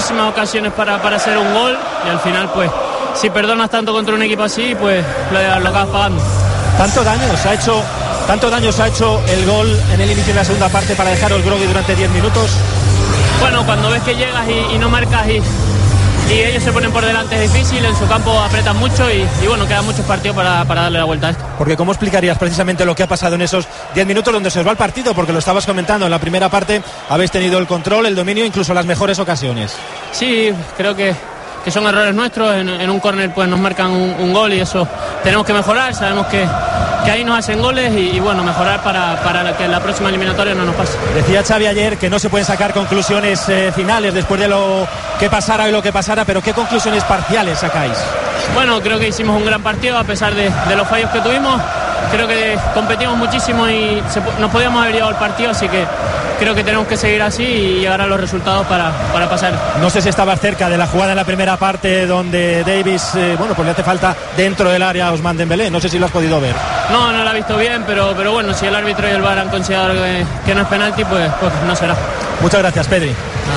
muchísimas ocasiones para hacer un gol y al final pues si perdonas tanto contra un equipo así pues lo acabas pagando. Tanto daño se ha hecho el gol en el inicio de la segunda parte para dejaros groggy durante 10 minutos. Bueno, cuando ves que llegas y no marcas y ellos se ponen por delante es difícil, en su campo apretan mucho y bueno, quedan muchos partidos para darle la vuelta a esto. Porque ¿cómo explicarías precisamente lo que ha pasado en esos 10 minutos donde se os va el partido? Porque lo estabas comentando, en la primera parte habéis tenido el control, el dominio, incluso las mejores ocasiones. Sí, creo que son errores nuestros, en un córner pues nos marcan un gol y eso tenemos que mejorar, sabemos que ahí nos hacen goles y bueno, mejorar para que la próxima eliminatoria no nos pase. Decía Xavi ayer que no se pueden sacar conclusiones finales después de lo que pasara y lo que pasara, pero ¿qué conclusiones parciales sacáis? Bueno, creo que hicimos un gran partido a pesar de los fallos que tuvimos, creo que competimos muchísimo y nos podíamos haber llevado el partido, así que creo que tenemos que seguir así y llegar a los resultados para pasar. No sé si estabas cerca de la jugada en la primera parte donde Davis, pues le hace falta dentro del área a Ousmane Dembélé, no sé si lo has podido ver. No lo he visto bien, pero bueno, si el árbitro y el VAR han considerado que no es penalti, pues no será. Muchas gracias, Pedri.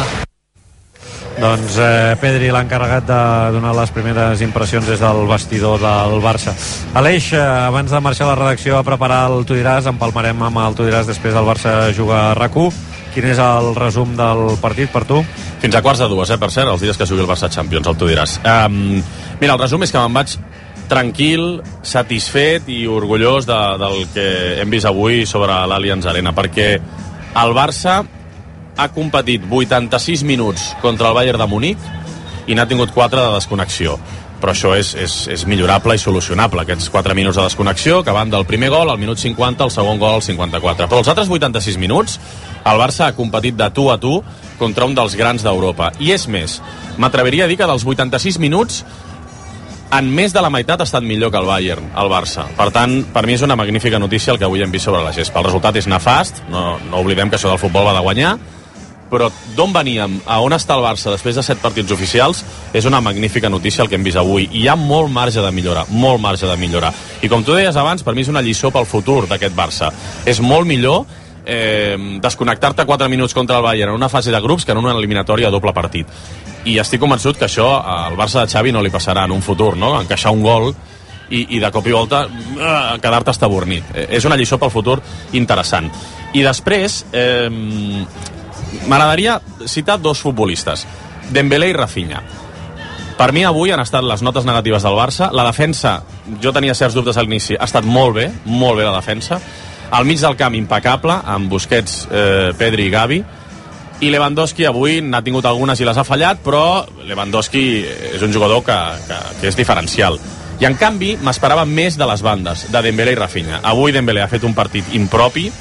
Doncs Pedri, l'encarregat de donar les primeres impressions des del vestidor del Barça. Aleix, abans de marxar a la redacció a preparar el Tu diràs, empalmarem amb el Tu diràs després del Barça juga a RAC1. Quin és el resum del partit per tu? Fins a 1:15, per cert, els dies que jugui el Barça Champions, el Tu diràs. Mira, el resum és que me'n vaig tranquil, satisfet i orgullós del que hem vist avui sobre l'Allianz Arena, perquè el Barça ha competit 86 minuts contra el Bayern de Munic i n'ha tingut 4 de desconnexió, però això és millorable i solucionable, aquests 4 minuts de desconnexió que van del primer gol al minut 50, el segon gol al 54, però els altres 86 minuts el Barça ha competit de tu a tu contra un dels grans d'Europa, i és més, m'atreviria a dir que dels 86 minuts en més de la meitat ha estat millor que el Bayern, el Barça. Per tant, per mi és una magnífica notícia el que avui hem vist sobre la gespa. El resultat és nefast, no oblidem que això del futbol va de guanyar, però d'on veníem, a on està el Barça després de 7 partits oficials, és una magnífica notícia el que hem vist avui, i hi ha molt marge de millorar, molt marge de millorar. I com tu deies abans, per mi és una lliçó pel futur d'aquest Barça. És molt millor desconnectar-te 4 minuts contra el Bayern en una fase de grups que en una eliminatòria a doble partit. I estic convençut que això al Barça de Xavi no li passarà en un futur, no? Encaixar un gol i de cop i volta quedar-te estabornit. És una lliçó pel futur interessant. I després m'agradaria citar 2 futbolistes, Dembélé i Rafinha. Per mi avui han estat les notes negatives del Barça. La defensa, jo tenia certs dubtes a l'inici, ha estat molt bé la defensa. Al mig del camp impecable, amb Busquets, Pedri i Gavi. I Lewandowski avui n'ha tingut algunes i les ha fallat, però Lewandowski és un jugador que és diferencial. I en canvi m'esperava més de les bandes, de Dembélé i Rafinha. Avui Dembélé ha fet un partit impropi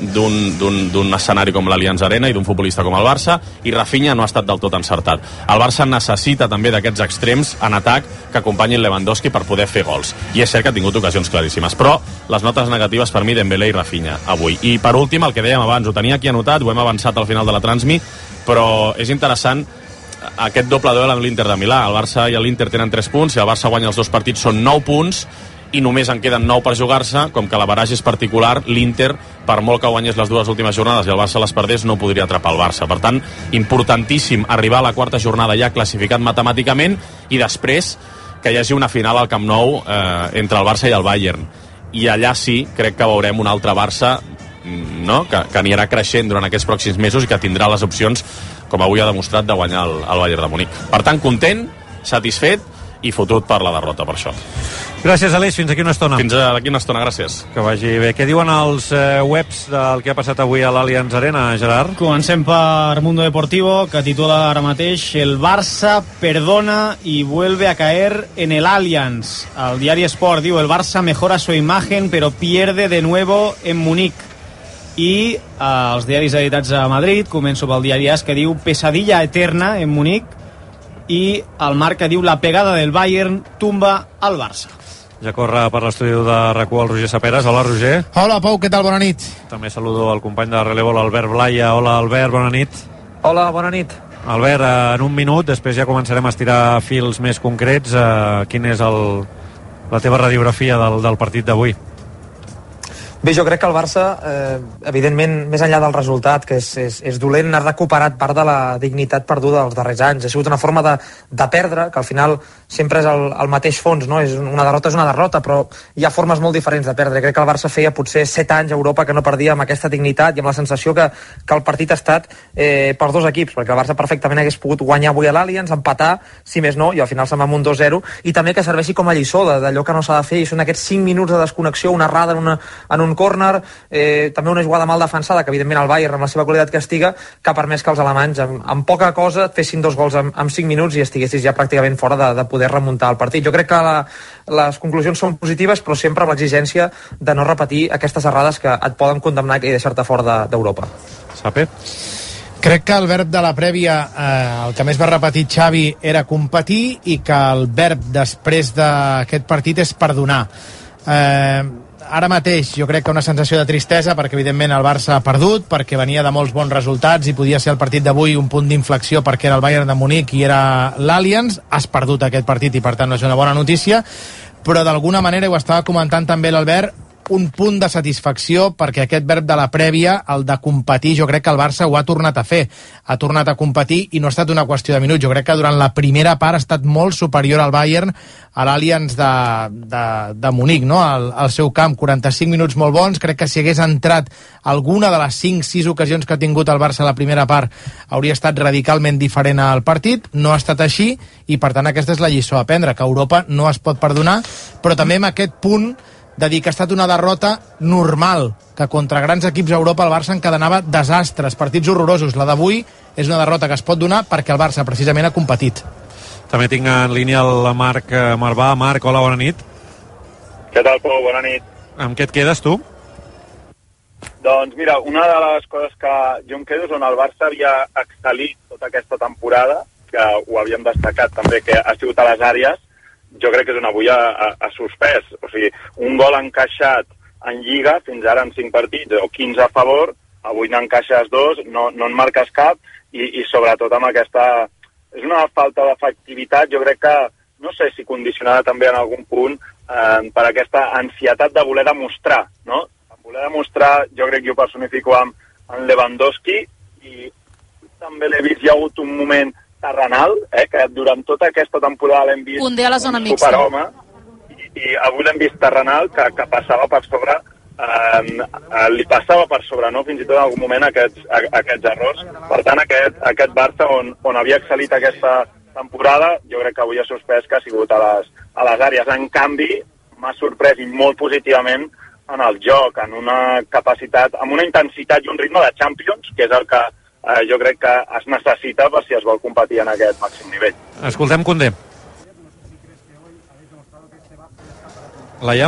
d'un escenari com l'Allianz Arena i d'un futbolista com el Barça, i Rafinha no ha estat del tot encertat. El Barça necessita també d'aquests extrems en atac que acompanyin Lewandowski per poder fer gols, i és cert que ha tingut ocasions claríssimes, però les notes negatives per mi Dembélé i Rafinha avui. I per últim, el que dèiem abans, ho tenia aquí anotat, ho hem avançat al final de la transmi, però és interessant aquest doble duel amb l'Inter de Milà. El Barça i l'Inter tenen 3 punts, si el Barça guanya els 2 partits són 9 punts, i només en queden 9 per jugar-se. Com que l'average és particular, l'Inter, per molt que guanyés les 2 últimes jornades i el Barça les perdés, no podria atrapar el Barça. Per tant, importantíssim arribar a la 4ª jornada ja classificat matemàticament, i després que hi hagi una final al Camp Nou entre el Barça i el Bayern. I allà sí, crec que veurem un altre Barça, no? que anirà creixent durant aquests pròxims mesos i que tindrà les opcions, com avui ha demostrat, de guanyar el Bayern de Munic. Per tant, content, satisfet i fotut per la derrota, per això. Gràcies, Aleix, fins aquí una estona. Fins aquí una estona, gràcies. Que vagi bé. Què diuen els webs del que ha passat avui a l'Allianz Arena, Gerard? Comencem per Mundo Deportivo, que titula ara mateix: el Barça perdona y vuelve a caer en el Allianz. El diari Sport diu: el Barça mejora su imagen pero pierde de nuevo en Múnich. I els diaris editats a Madrid, començo pel diari AS, que diu: pesadilla eterna en Múnich, i el Marca diu: la pegada del Bayern tumba al Barça. Ja corre per l'estudi de RAC1 el Roger Saperas. Hola, Roger. Hola, Pau, què tal? Bona nit. També saludo el company de relevo, l'Albert Blaya. Hola, Albert, bona nit. Hola, bona nit. Albert, en un minut, després ja començarem a estirar fils més concrets. Quina és la teva radiografia del partit d'avui? Bé, jo crec que el Barça, evidentment, més enllà del resultat, que és dolent, ha recuperat part de la dignitat perduda dels darrers anys. Ha sigut una forma de perdre, que al final sempre és el mateix fons, no? Una derrota és una derrota, però hi ha formes molt diferents de perdre. Crec que el Barça feia potser 7 anys a Europa que no perdia amb aquesta dignitat i amb la sensació que el partit ha estat pels dos equips, perquè el Barça perfectament hagués pogut guanyar avui a l'Allianz, empatar, si més no, i al final se'n va amb un 2-0, i també que serveixi com a lliçó d'allò que no s'ha de fer, i són aquests 5 minuts de desconnexió, una errada en un córner, també una jugada mal defensada, que evidentment el Bayern, amb la seva qualitat que estiga, que ha permès que els alemanys, amb poca cosa, et fessin 2 gols en 5 minuts i estiguessis ja pràcticament fora de poder remuntar el partit. Jo crec que les conclusions són positives, però sempre amb l'exigència de no repetir aquestes errades que et poden condemnar i deixar-te fora d'Europa. Sape? Crec que el verb de la prèvia, el que més va repetir Xavi, era competir, i que el verb després d'aquest partit és perdonar. Ara mateix jo crec que una sensació de tristesa, perquè evidentment el Barça ha perdut, perquè venia de molts bons resultats i podia ser el partit d'avui un punt d'inflexió perquè era el Bayern de Munic i era l'Allianz. Has perdut aquest partit i per tant no és una bona notícia, però d'alguna manera, ho estava comentant també l'Albert, un punt de satisfacció, perquè aquest verb de la prèvia, el de competir, jo crec que el Barça ho ha tornat a fer, ha tornat a competir, i no ha estat una qüestió de minuts. Jo crec que durant la primera part ha estat molt superior al Bayern, a l'Allianz de Munic, no? Al seu camp, 45 minuts molt bons. Crec que si hagués entrat alguna de les 5-6 ocasions que ha tingut el Barça a la primera part, hauria estat radicalment diferent al partit. No ha estat així, i per tant aquesta és la lliçó a aprendre, que Europa no es pot perdonar, però també amb aquest punt de dir que ha estat una derrota normal, que contra grans equips a Europa el Barça encadenava desastres, partits horrorosos. La d'avui és una derrota que es pot donar perquè el Barça precisament ha competit. També tinc en línia el Marc Marvà. Marc, hola, bona nit. Què tal, Pau? Bona nit. Amb què et quedes, tu? Doncs mira, una de les coses que jo em quedo és on el Barça havia excel·lit tota aquesta temporada, que ho havíem destacat també, que ha sigut a les àrees. Jo crec que és una avui a suspès. O sigui, un gol encaixat en Lliga, fins ara en 5 partits, o 15 a favor, avui n'encaixes 2, no en marques cap, i sobretot amb aquesta... És una falta d'efectivitat, jo crec que, no sé si condicionada també en algun punt, per aquesta ansietat de voler demostrar, no? Voler demostrar, jo crec que ho personifico amb Lewandowski, i també l'he vist, hi ha hagut un moment terrenal, que durant tota aquesta temporada l'hem vist un superhome, i avui l'hem vist terrenal, que passava per sobre, li passava per sobre, no? Fins i tot en algun moment aquests errors. Per tant, aquest Barça on havia excel·lit aquesta temporada, jo crec que avui ha suspès, que ha sigut a les àrees. En canvi, m'ha sorprès i molt positivament en el joc, en una capacitat, amb una intensitat i un ritme de Champions, que és el que jo crec que es necessita per si es vol competir en aquest màxim nivell. Escoltem Koundé. Laia?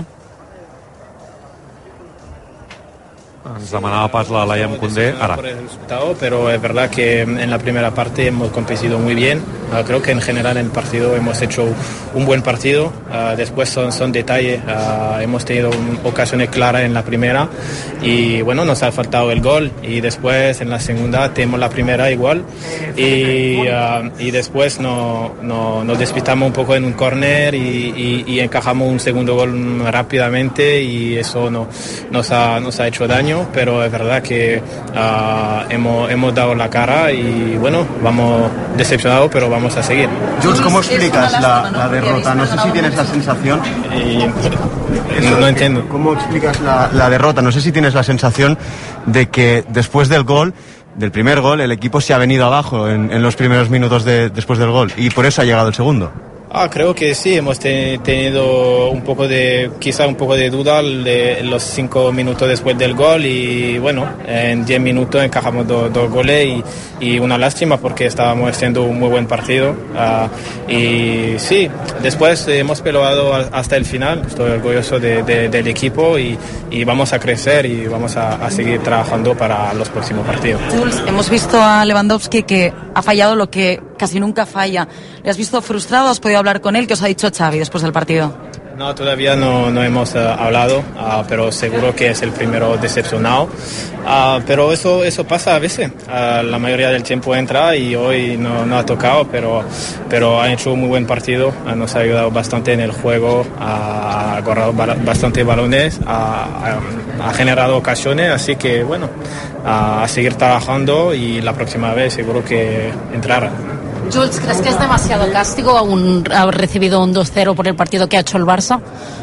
Ens demanava pas la Laia amb Koundé. Ara. Por el resultado, pero es verdad que en la primera parte hemos competido muy bien. Creo que en general en el partido hemos hecho un buen partido. Después son detalles. Hemos tenido ocasiones claras en la primera y bueno, nos ha faltado el gol, y después en la segunda tenemos la primera igual y después nos despistamos un poco en un córner y encajamos un segundo gol rápidamente, y eso nos ha hecho daño. Pero es verdad que hemos dado la cara y bueno, vamos decepcionados, pero vamos a seguir. Jules, ¿cómo explicas la derrota? No sé si tienes la sensación... No entiendo. ¿Cómo explicas la derrota? No sé si tienes la sensación de que después del primer gol, el equipo se ha venido abajo en los primeros minutos después del gol, y por eso ha llegado el segundo. Creo que sí, hemos tenido quizá un poco de duda en los 5 minutos después del gol, y bueno, en 10 minutos encajamos dos goles y una lástima porque estábamos haciendo un muy buen partido. Y sí, después hemos peleado hasta el final. Estoy orgulloso del equipo y vamos a crecer y vamos a seguir trabajando para los próximos partidos. Jules, hemos visto a Lewandowski que ha fallado lo que casi nunca falla. ¿Le has visto frustrado? ¿Has podido hablar con él? ¿Qué os ha dicho Xavi después del partido? No, todavía no hemos hablado, pero seguro que es el primero decepcionado. Pero eso pasa a veces. La mayoría del tiempo entra y hoy no ha tocado, pero ha hecho un muy buen partido. Nos ha ayudado bastante en el juego, ha agarrado bastante balones, ha generado ocasiones, así que bueno, a seguir trabajando y la próxima vez seguro que entrará. Jules, ¿crees que es demasiado castigo haber recibido un 2-0 por el partido que ha hecho el Barça?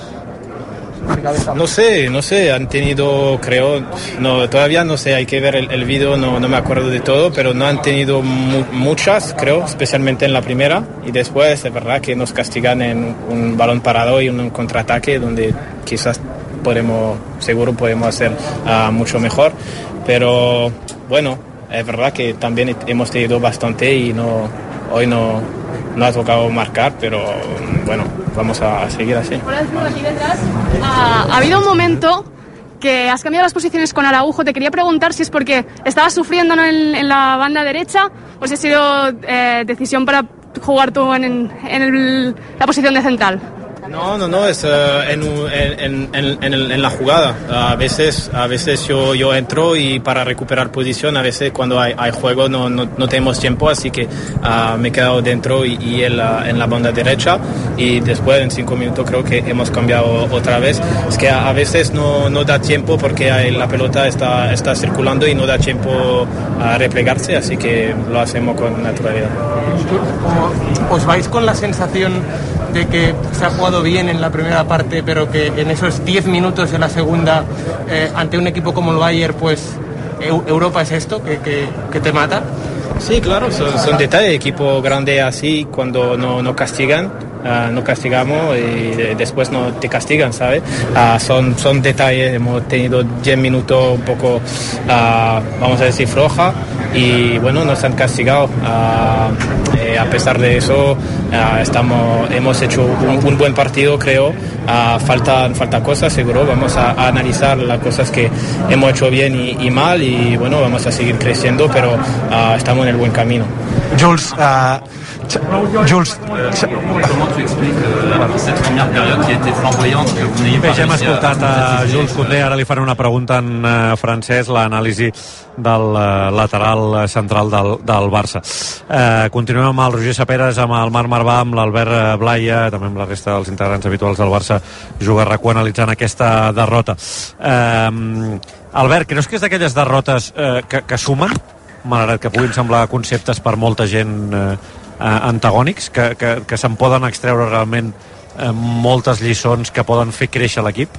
No sé, han tenido, creo, todavía no sé, hay que ver el vídeo, no me acuerdo de todo, pero no han tenido muchas, creo, especialmente en la primera, y después es verdad que nos castigan en un balón parado y un contraataque donde quizás seguro podemos hacer mucho mejor, pero bueno, es verdad que también hemos tenido bastante y hoy no ha tocado marcar, pero bueno, vamos a seguir así. Aquí detrás. Ha habido un momento que has cambiado las posiciones con Araujo. Te quería preguntar si es porque estabas sufriendo, ¿no?, en la banda derecha, o si ha sido decisión para jugar tú en la posición de central. No, es en la jugada. A veces yo entro y para recuperar posición, a veces cuando hay juego no tenemos tiempo, así que me he quedado dentro y en la banda derecha, y después en 5 minutos creo que hemos cambiado otra vez. Es que a veces no da tiempo porque la pelota está circulando y no da tiempo a replegarse, así que lo hacemos con naturalidad. ¿Os vais con la sensación de que se ha jugado bien en la primera parte, pero que en esos 10 minutos de la segunda, ante un equipo como el Bayern, pues Europa es esto, que te mata? Sí, claro, son detalles. Equipo grande así, cuando no castigan, no castigamos y después no te castigan, ¿sabes? Son detalles. Hemos tenido 10 minutos un poco, vamos a decir, floja, y bueno, nos han castigado. A pesar de eso, hemos hecho un buen partido, creo. Falta cosas, seguro. Vamos a analizar las cosas que hemos hecho bien y mal, y bueno, vamos a seguir creciendo, pero estamos en el buen camino. Jules, Bé, ja hem escoltat a Jules Koundé, ara li faré una pregunta en francès, l'anàlisi del lateral central del Barça. Continuem amb el Roger Saperes, amb el Marc Marvà, amb l'Albert Blaia, també amb la resta dels integrants habituals del Barça Juga RAC1, analitzant aquesta derrota. Albert, creus que és d'aquelles derrotes que sumen, malgrat que puguin semblar conceptes per molta gent antagònics, que se'n poden extreure realment moltes lliçons que poden fer créixer l'equip?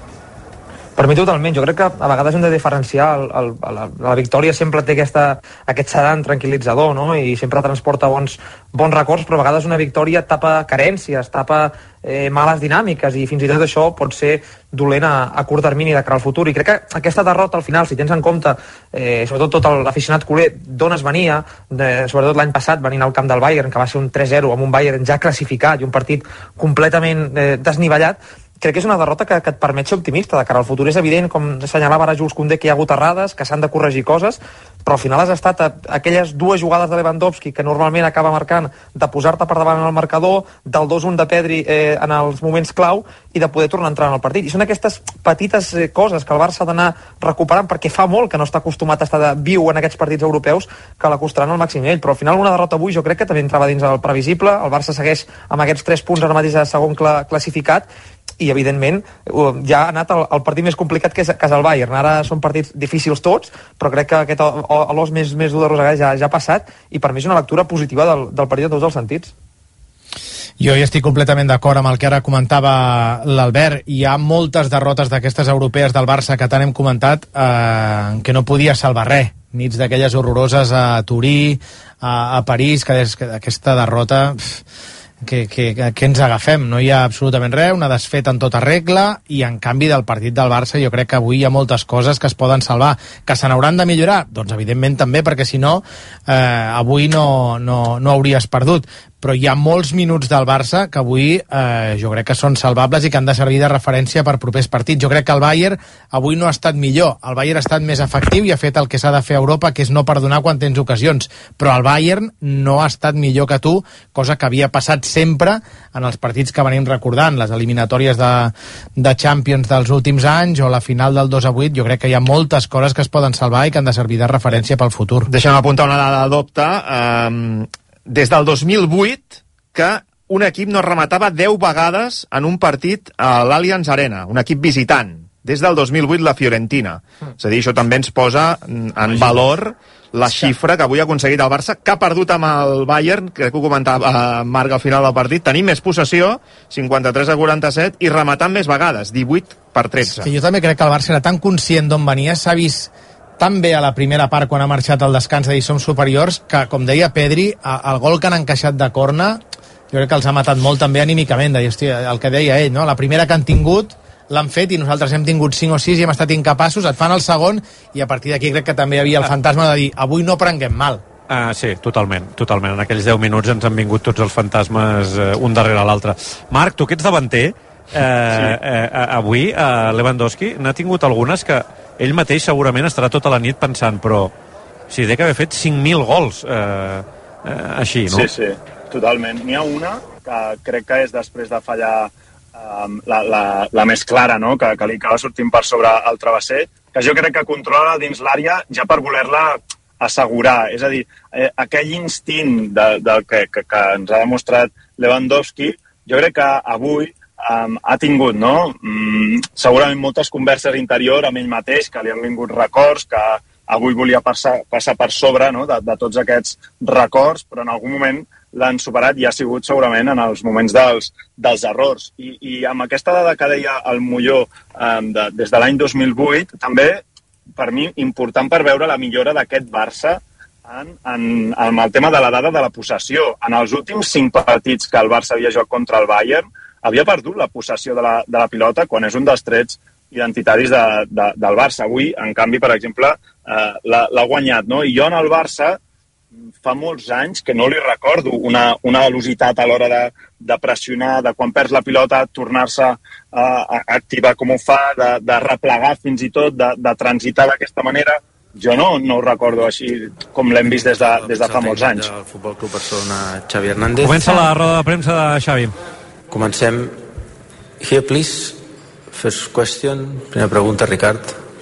Per mi totalment, jo crec que a vegades hem de diferenciar la victòria sempre té aquest sedant tranquil·litzador, no? I sempre transporta bons records, però a vegades una victòria tapa carències, tapa males dinàmiques, i fins i tot això pot ser dolent a curt termini de cara al futur. I crec que aquesta derrota al final, si tens en compte sobretot tot l'aficionat culer d'on es venia, sobretot l'any passat venint al camp del Bayern, que va ser un 3-0 amb un Bayern ja classificat i un partit completament desnivellat, crec que és una derrota que et permet ser optimista de cara al futur. És evident, com assenyalava ara Jules Koundé, que hi ha hagut errades, que s'han de corregir coses, però al final has estat aquelles 2 jugades de Lewandowski que normalment acaba marcant, de posar-te per davant en el marcador, del 2-1 de Pedri en els moments clau, i de poder tornar a entrar en el partit. I són aquestes petites coses que el Barça ha d'anar recuperant, perquè fa molt que no està acostumat a estar viu en aquests partits europeus, que l'acostaran al màxim nivell. Però al final una derrota avui jo crec que també entrava dins el previsible. El Barça segueix amb aquests 3 punts ara mateix de segon classificat, i evidentment ja ha anat el partit més complicat, que és el Bayern. Ara són partits difícils tots, però crec que aquest l'os més dur de Rosegar ja ha passat, i per mi és una lectura positiva del partit en tots els sentits. Jo hi estic completament d'acord amb el que ara comentava l'Albert. Hi ha moltes derrotes d'aquestes europees del Barça que tant hem comentat que no podia salvar res. Nits d'aquelles horroroses a Turí, a París, que aquesta derrota... que ens agafem, no hi ha absolutament res, una desfeta en tota regla, i en canvi del partit del Barça jo crec que avui hi ha moltes coses que es poden salvar, que se n'hauran de millorar, doncs evidentment també, perquè si no avui no hauries perdut, però hi ha molts minuts del Barça que avui jo crec que són salvables i que han de servir de referència per propers partits. Jo crec que el Bayern avui no ha estat millor, el Bayern ha estat més efectiu i ha fet el que s'ha de fer a Europa, que és no perdonar quan tens ocasions, però el Bayern no ha estat millor que tu, cosa que havia passat sempre en els partits que venim recordant, les eliminatòries de Champions dels últims anys o la final del 2-8. Jo crec que hi ha moltes coses que es poden salvar i que han de servir de referència pel futur. Deixa'm apuntar una dada d'Opta. Des del 2008 que un equip no rematava 10 vegades en un partit a l'Allianz Arena, un equip visitant. Des del 2008 la Fiorentina. És a dir, això també ens posa en valor la xifra que avui ha aconseguit el Barça, que ha perdut amb el Bayern, crec que ho comentava Marc al final del partit. Tenim més possessió, 53-47, i rematant més vegades, 18-13. Sí, jo també crec que el Barça era tan conscient d'on venia, s'ha vist tan bé a la primera part quan ha marxat al descans de dir som superiors, que, com deia Pedri, el gol que han encaixat de corna jo crec que els ha matat molt també anímicament, de dir, hòstia, el que deia ell, no? La primera que han tingut l'han fet i nosaltres hem tingut 5 o 6 i hem estat incapaços, et fan el segon i a partir d'aquí crec que també hi havia el fantasma de dir avui no prenguem mal. Sí, totalment. En aquells 10 minuts ens han vingut tots els fantasmes un darrere l'altre. Marc, tu que ets davanter, avui Lewandowski n'ha tingut algunes que ell mateix segurament estarà tota la nit pensant, però sí, té que haver fet 5.000 gols així, no? Sí, totalment. N'hi ha una que crec que és després de fallar la més clara, no? que li acaba sortint per sobre el travesser, que jo crec que controla dins l'àrea ja per voler-la assegurar. És a dir, aquell instint que ens ha demostrat Lewandowski, jo crec que avui ha tingut, no? Segurament moltes converses interior amb ell mateix, que li han vingut records, que avui volia passar per sobre, no? de tots aquests records, però en algun moment l'han superat i ha sigut segurament en els moments dels errors. I amb aquesta dada que deia el Molló des de l'any 2008, també, per mi, important per veure la millora d'aquest Barça en el tema de la dada de la possessió. En els últims 5 partits que el Barça havia jugat contra el Bayern, havia perdut la possessió de la pilota quan és un dels trets identitaris del Barça. Avui, en canvi, per exemple, l'ha guanyat, no? I jo en el Barça fa molts anys que no li recordo una velocitat a l'hora de pressionar, de quan perds la pilota, tornar-se a activar com ho fa, de replegar fins i tot, de transitar d'aquesta manera. Jo no ho recordo així com l'hem vist des de fa molts anys. El Futbol Club Barcelona, Xavi Hernández. Comença la roda de premsa de Xavi. Comencem. Here, please. First question. Primera pregunta, Ricard.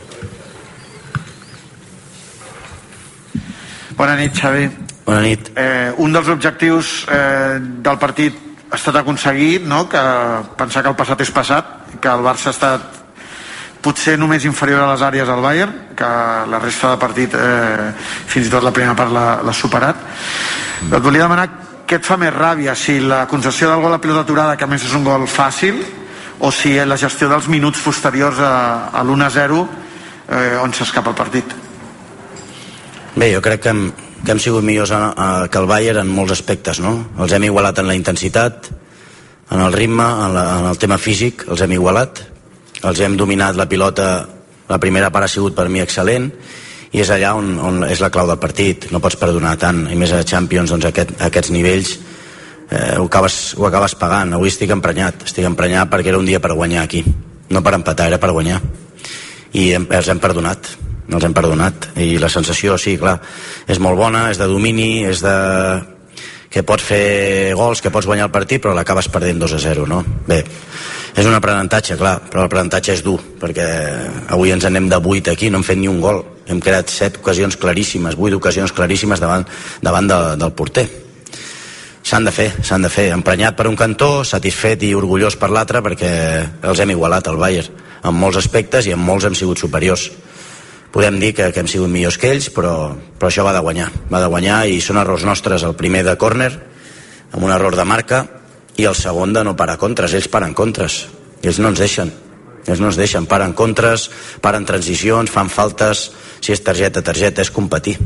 Bona nit, Xavi. Bona nit. Un dels objectius del partit ha estat aconseguit, no? Que pensar que el passat és passat, que el Barça ha estat potser només inferior a les àrees al Bayern, que la resta de partit fins i tot la primera part l'ha superat. Et volia demanar què et fa més ràbia, si la concessió del gol a pilota aturada, que a més és un gol fàcil, o si la gestió dels minuts posteriors a l'1-0 on s'escapa el partit. Bé, jo crec que hem sigut millors que el Bayern en molts aspectes, no? Els hem igualat en la intensitat, en el ritme, en el tema físic, els hem igualat, els hem dominat la pilota. La primera part ha sigut per mi excel·lent i és allà on és la clau del partit. No pots perdonar tant, i més a Champions, doncs aquests nivells ho acabes pagant. Avui estic emprenyat perquè era un dia per guanyar aquí, no per empatar, era per guanyar, i els hem perdonat, i la sensació, sí, clar, és molt bona, és de domini, és de que pots fer gols, que pots guanyar el partit, però l'acabes perdent 2-0, no? Bé, és un aprenentatge, clar, però l'aprenentatge és dur, perquè avui ens anem de 8 aquí, no hem fet ni un gol, hem creat 7 ocasions claríssimes, 8 ocasions claríssimes davant del porter. S'han de fer, emprenyat per un cantó, satisfet i orgullós per l'altre, perquè els hem igualat al Bayern, en molts aspectes, i en molts hem sigut superiors. Podem dir que hem sigut millors que ells, però això va de guanyar, i són errors nostres, el primer de córner, amb un error de marca, i el segon de no parar contres. Ells paren contres, ells no ens deixen, paren contres, paren transicions, fan faltes, si és targeta, és competir.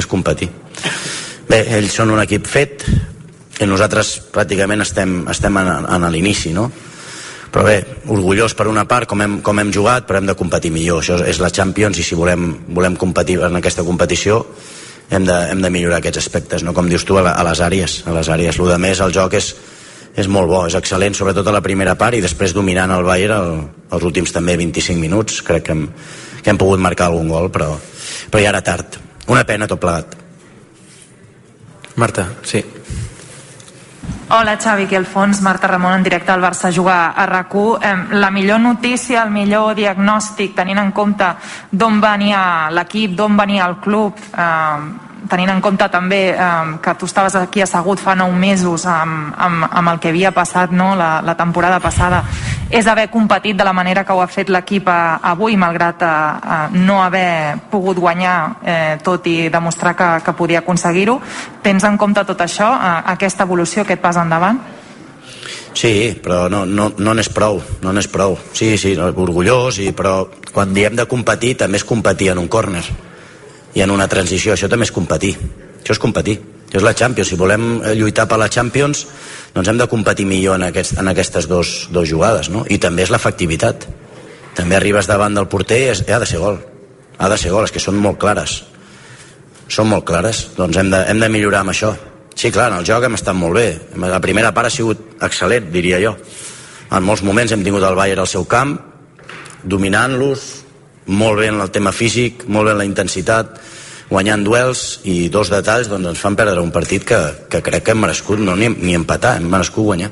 Bé, ells són un equip fet, i nosaltres pràcticament estem en l'inici, no? Però bé, orgullós per una part com hem jugat, però hem de competir millor. Això és la Champions, i si volem competir en aquesta competició hem de millorar aquests aspectes, no? Com dius tu, a les àrees. El de més, el joc és molt bo, és excel·lent, sobretot a la primera part, i després dominant el Bayern els últims també 25 minuts. Crec que hem pogut marcar algun gol, però ja era tard. Una pena tot plegat. Marta, sí. Hola Xavi, aquí al fons, Marta Ramon en directe al Barça jugar a RAC1. La millor notícia, el millor diagnòstic, tenint en compte d'on venia l'equip, d'on venia el club, tenint en compte també que tu estaves aquí assegut fa 9 mesos amb el que havia passat, no? la temporada passada, és haver competit de la manera que ho ha fet l'equip avui, malgrat no haver pogut guanyar, tot i demostrar que podia aconseguir-ho. Tens en compte tot això, aquesta evolució, aquest pas endavant? Sí, però no n'és prou, no n'és prou. Sí, orgullós, però quan diem de competir també és competir en un córner i en una transició, això també és competir. Això és competir, això és la Champions. Si volem lluitar per la Champions, doncs hem de competir millor en aquestes dos jugades, no? I també és l'efectivitat. També arribes davant del porter i ha de ser gol. Ha de ser gol, és que són molt clares. Són molt clares, doncs hem de millorar amb això. Sí, clar, en el joc hem estat molt bé. La primera part ha sigut excel·lent, diria jo. En molts moments hem tingut el Bayern al seu camp, dominant-los, molt bé en el tema físic, molt bé en la intensitat, guanyant duels, i 2 detalls doncs, ens fan perdre un partit que crec que hem merescut, no ni empatar, hem merescut guanyar.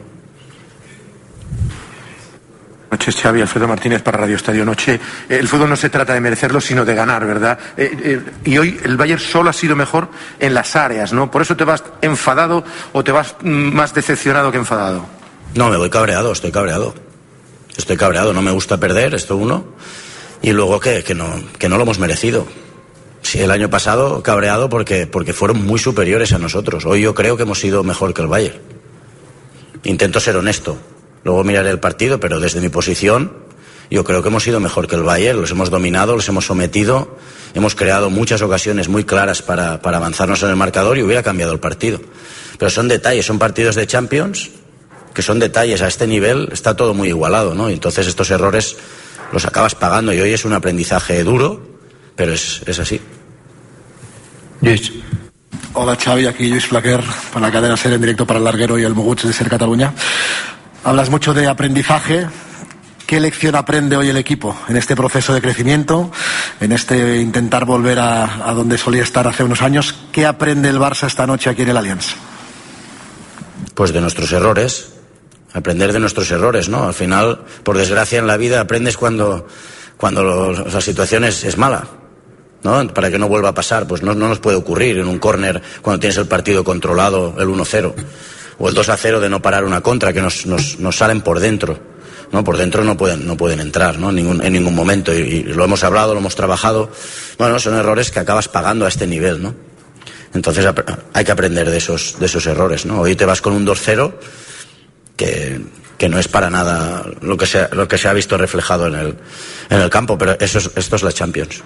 Noches, Xavi, Alfredo Martínez para Radio Estadio Noche. El fútbol no se trata de merecerlo, sino de ganar, ¿verdad? Y hoy el Bayern solo ha sido mejor en las áreas, ¿no? ¿Por eso te vas enfadado o te vas más decepcionado que enfadado? No, me voy cabreado, estoy cabreado. Estoy cabreado, no me gusta perder, esto uno. Y luego que no lo hemos merecido. Sí, el año pasado cabreado porque fueron muy superiores a nosotros. Hoy yo creo que hemos sido mejor que el Bayern. Intento ser honesto. Luego miraré el partido, pero desde mi posición yo creo que hemos sido mejor que el Bayern. Los hemos dominado, los hemos sometido, hemos creado muchas ocasiones muy claras para avanzarnos en el marcador y hubiera cambiado el partido. Pero son detalles, son partidos de Champions que son detalles. A este nivel está todo muy igualado, ¿no? Y entonces estos errores los acabas pagando, y hoy es un aprendizaje duro, pero es así. Luis. Hola Xavi, aquí Luis Flaquer para la cadena SER en directo para el Larguero y el Moguts de SER Cataluña. Hablas mucho de aprendizaje. ¿Qué lección aprende hoy el equipo en este proceso de crecimiento, en este intentar volver a donde solía estar hace unos años? ¿Qué aprende el Barça esta noche aquí en el Allianz? Pues de nuestros errores. Aprender de nuestros errores, ¿no? Al final, por desgracia en la vida, aprendes cuando la situación es mala, ¿no? Para que no vuelva a pasar. Pues no nos puede ocurrir en un córner cuando tienes el partido controlado, el 1-0 o el 2-0, de no parar una contra, que nos salen por dentro, ¿no? Por dentro no pueden entrar, ¿no? En ningún momento, y lo hemos hablado, lo hemos trabajado. Bueno, son errores que acabas pagando a este nivel, ¿no? Entonces hay que aprender de esos errores, ¿no? Hoy te vas con un 2-0 que no es para nada lo que se ha visto reflejado en el campo, pero esto es la Champions.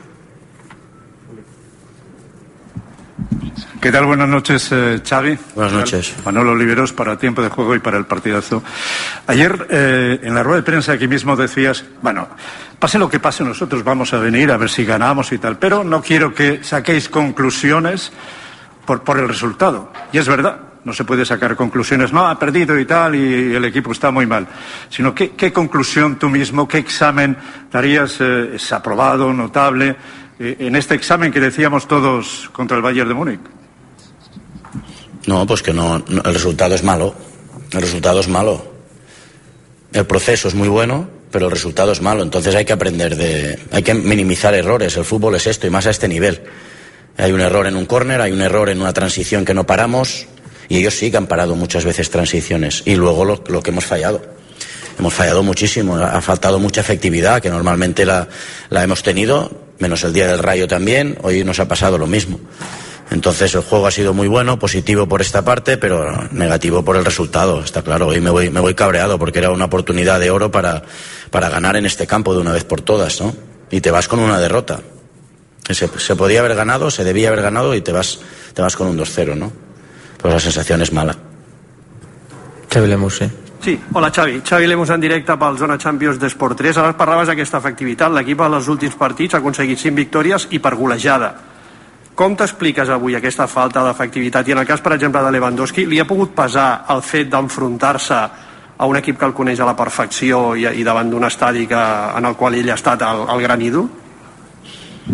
¿Qué tal? Buenas noches, Xavi. Buenas noches. Manolo Oliveros para Tiempo de Juego y para el partidazo. Ayer, en la rueda de prensa aquí mismo decías, bueno, pase lo que pase, nosotros vamos a venir a ver si ganamos y tal, pero no quiero que saquéis conclusiones por el resultado. Y es verdad. No se puede sacar conclusiones, no, ha perdido y tal, y el equipo está muy mal. Sino, ¿qué conclusión tú mismo, qué examen darías? ¿Es aprobado, notable, en este examen que decíamos todos contra el Bayern de Múnich? No, pues que no, el resultado es malo. El resultado es malo. El proceso es muy bueno, pero el resultado es malo. Entonces hay que aprender hay que minimizar errores. El fútbol es esto, y más a este nivel. Hay un error en un córner, hay un error en una transición que no paramos. Y ellos sí que han parado muchas veces transiciones. Y luego lo que hemos fallado. Hemos fallado muchísimo. Ha faltado mucha efectividad, que normalmente la hemos tenido, menos el día del Rayo también. Hoy nos ha pasado lo mismo. Entonces el juego ha sido muy bueno, positivo por esta parte, pero negativo por el resultado, está claro. Hoy me voy cabreado porque era una oportunidad de oro para ganar en este campo de una vez por todas, ¿no? Y te vas con una derrota. Se podía haber ganado, se debía haber ganado, y te vas con un 2-0, ¿no? Pues la sensació és mala. Xavi Lemus, sí. Sí, hola Xavi. Xavi Lemus en directe pel Zona Champions d'Esport 3. Ara parlaves d'aquesta efectivitat. L'equip als últims partits ha aconseguit 5 victòries i per golejada. Com t'expliques avui aquesta falta d'efectivitat? I en el cas, per exemple, de Lewandowski, li ha pogut pesar el fet d'enfrontar-se a un equip que el coneix a la perfecció i davant d'un estadi en el qual ell ha estat el gran ídol?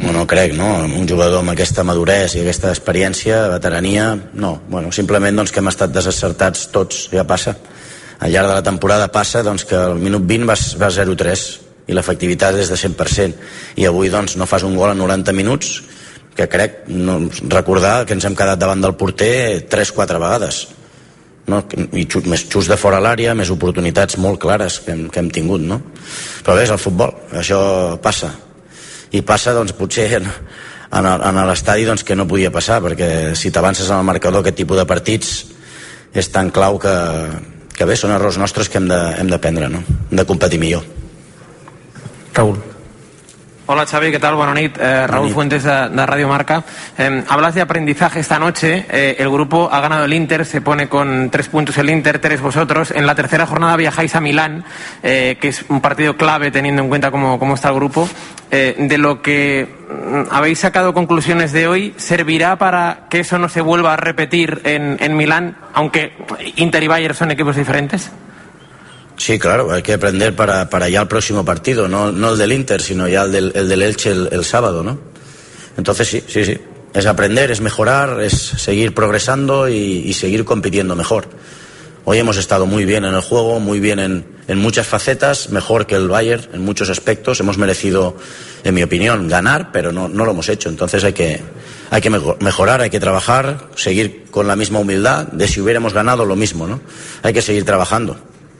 no crec, no? Un jugador amb aquesta maduresa i aquesta experiència, veterania, no. Bueno, simplement doncs, que hem estat desacertats tots, ja passa. Al llarg de la temporada passa doncs, que al minut 20 vas 0-3 i l'efectivitat és de 100%. I avui doncs, no fas un gol en 90 minuts, que crec recordar que ens hem quedat davant del porter 3-4 vegades. No? I més xuts de fora a l'àrea, més oportunitats molt clares que hem tingut, no? Però bé, és el futbol, això passa. I passa, doncs, potser en l'estadi doncs, que no podia passar, perquè si t'avances en el marcador aquest tipus de partits és tan clau que bé, són errors nostres que hem d'aprendre, no? Hem de competir millor. Raúl. Hola Xavi, ¿qué tal? Buenas noches. Raúl Fuentes de Radio Marca. Hablas de aprendizaje esta noche. El grupo ha ganado el Inter, se pone con 3 puntos el Inter, 3 vosotros. En la tercera jornada viajáis a Milán, que es un partido clave teniendo en cuenta cómo está el grupo. De lo que habéis sacado conclusiones de hoy, ¿servirá para que eso no se vuelva a repetir en Milán, aunque Inter y Bayern son equipos diferentes? Sí, claro, hay que aprender para ya el próximo partido, no el del Inter, sino ya el del Elche el sábado, ¿no? Entonces sí, es aprender, es mejorar, es seguir progresando y seguir compitiendo mejor. Hoy hemos estado muy bien en el juego, muy bien en muchas facetas, mejor que el Bayern en muchos aspectos. Hemos merecido, en mi opinión, ganar, pero no lo hemos hecho. Entonces hay que mejorar, hay que trabajar, seguir con la misma humildad de si hubiéramos ganado lo mismo, ¿no? Hay que seguir trabajando.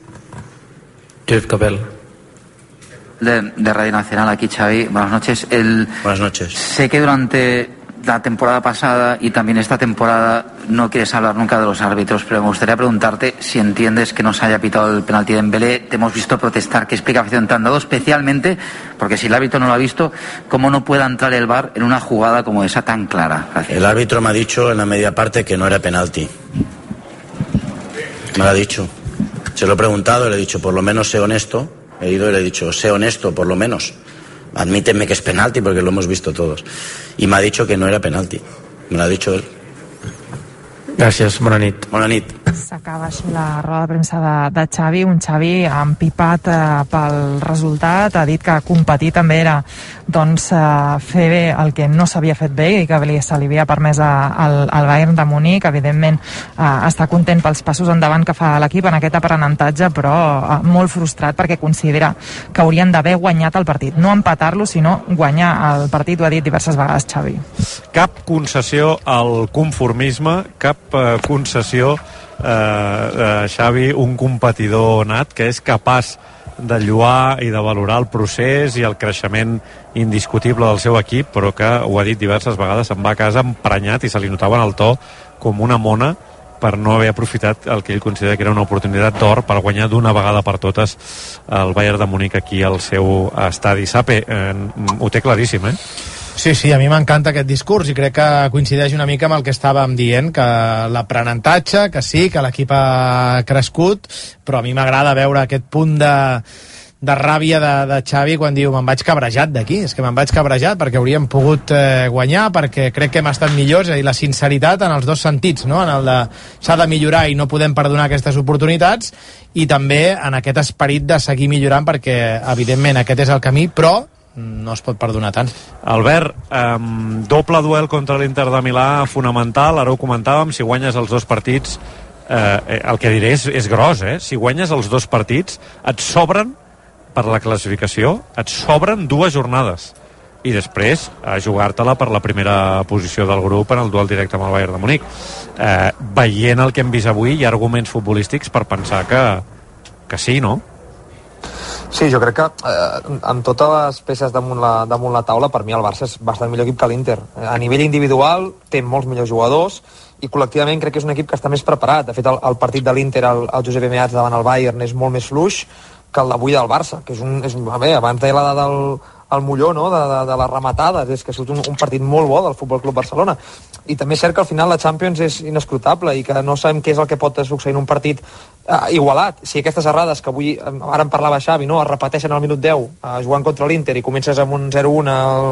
De Radio Nacional, aquí Xavi, buenas noches. Buenas noches. Sé que durante la temporada pasada y también esta temporada no quieres hablar nunca de los árbitros, pero me gustaría preguntarte si entiendes que no se haya pitado el penalti de Dembélé. Te hemos visto protestar. ¿Qué explicación te han dado? Especialmente porque si el árbitro no lo ha visto, ¿cómo no puede entrar el VAR en una jugada como esa tan clara? Gracias. El árbitro me ha dicho en la media parte que no era penalti. Me lo ha dicho. Se lo he preguntado y le he dicho, por lo menos sé honesto. He ido y le he dicho, sé honesto, por lo menos. Admíteme que es penalti porque lo hemos visto todos. Y me ha dicho que no era penalti. Me lo ha dicho él. Gràcies, bona nit. Bona nit. S'acaba així la roda de premsa de Xavi, un Xavi empipat pel resultat, ha dit que competir també era doncs, fer bé el que no s'havia fet bé i que se li havia permès al Bayern de Munic. Evidentment està content pels passos endavant que fa l'equip en aquest aprenentatge, però molt frustrat perquè considera que haurien d'haver guanyat el partit, no empatar-lo sinó guanyar el partit, ho ha dit diverses vegades Xavi. Cap concessió al conformisme, cap concessió Xavi, un competidor nat que és capaç de lloar i de valorar el procés i el creixement indiscutible del seu equip, però que, ho ha dit diverses vegades, se'n va a casa emprenyat i se li notava en el to com una mona per no haver aprofitat el que ell considera que era una oportunitat d'or per guanyar d'una vegada per totes el Bayern de Munic aquí al seu estadi. Sape, ho té claríssim, eh? Sí, a mi m'encanta aquest discurs i crec que coincideix una mica amb el que estàvem dient, que l'aprenentatge, que sí, que l'equip ha crescut, però a mi m'agrada veure aquest punt de ràbia de Xavi quan diu me'n vaig cabrejat d'aquí, és que me'n vaig cabrejat perquè hauríem pogut guanyar, perquè crec que hem estat millors, i la sinceritat en els dos sentits, no? En el de s'ha de millorar i no podem perdonar aquestes oportunitats, i també en aquest esperit de seguir millorant perquè evidentment aquest és el camí, però no es pot perdonar tant. Albert, doble duel contra l'Inter de Milà fonamental, ara ho comentàvem, si guanyes els dos partits el que diré és gros, si guanyes els dos partits et sobren per la classificació, et sobren 2 jornades i després a jugar-te-la per la primera posició del grup en el duel directe amb el Bayern de Munic. Veient el que hem vist avui, hi ha arguments futbolístics per pensar que sí, no? Sí, jo crec que amb totes les peces damunt la taula, per mi el Barça és bastant millor equip que l'Inter. A nivell individual té molts millors jugadors i col·lectivament crec que és un equip que està més preparat. De fet, el partit de l'Inter, el Josep Meazza davant el Bayern, és molt més fluix que el d'avui del Barça, que abans deia la del Molló, no? de les rematades, és que ha sigut un partit molt bo del Futbol Club Barcelona. I també és cert que al final la Champions és inescrutable i que no sabem què és el que pot succeir en un partit igualat. Si aquestes errades que avui, ara en parlava Xavi, no? Es repeteixen al minut 10 jugant contra l'Inter i comences amb un 0-1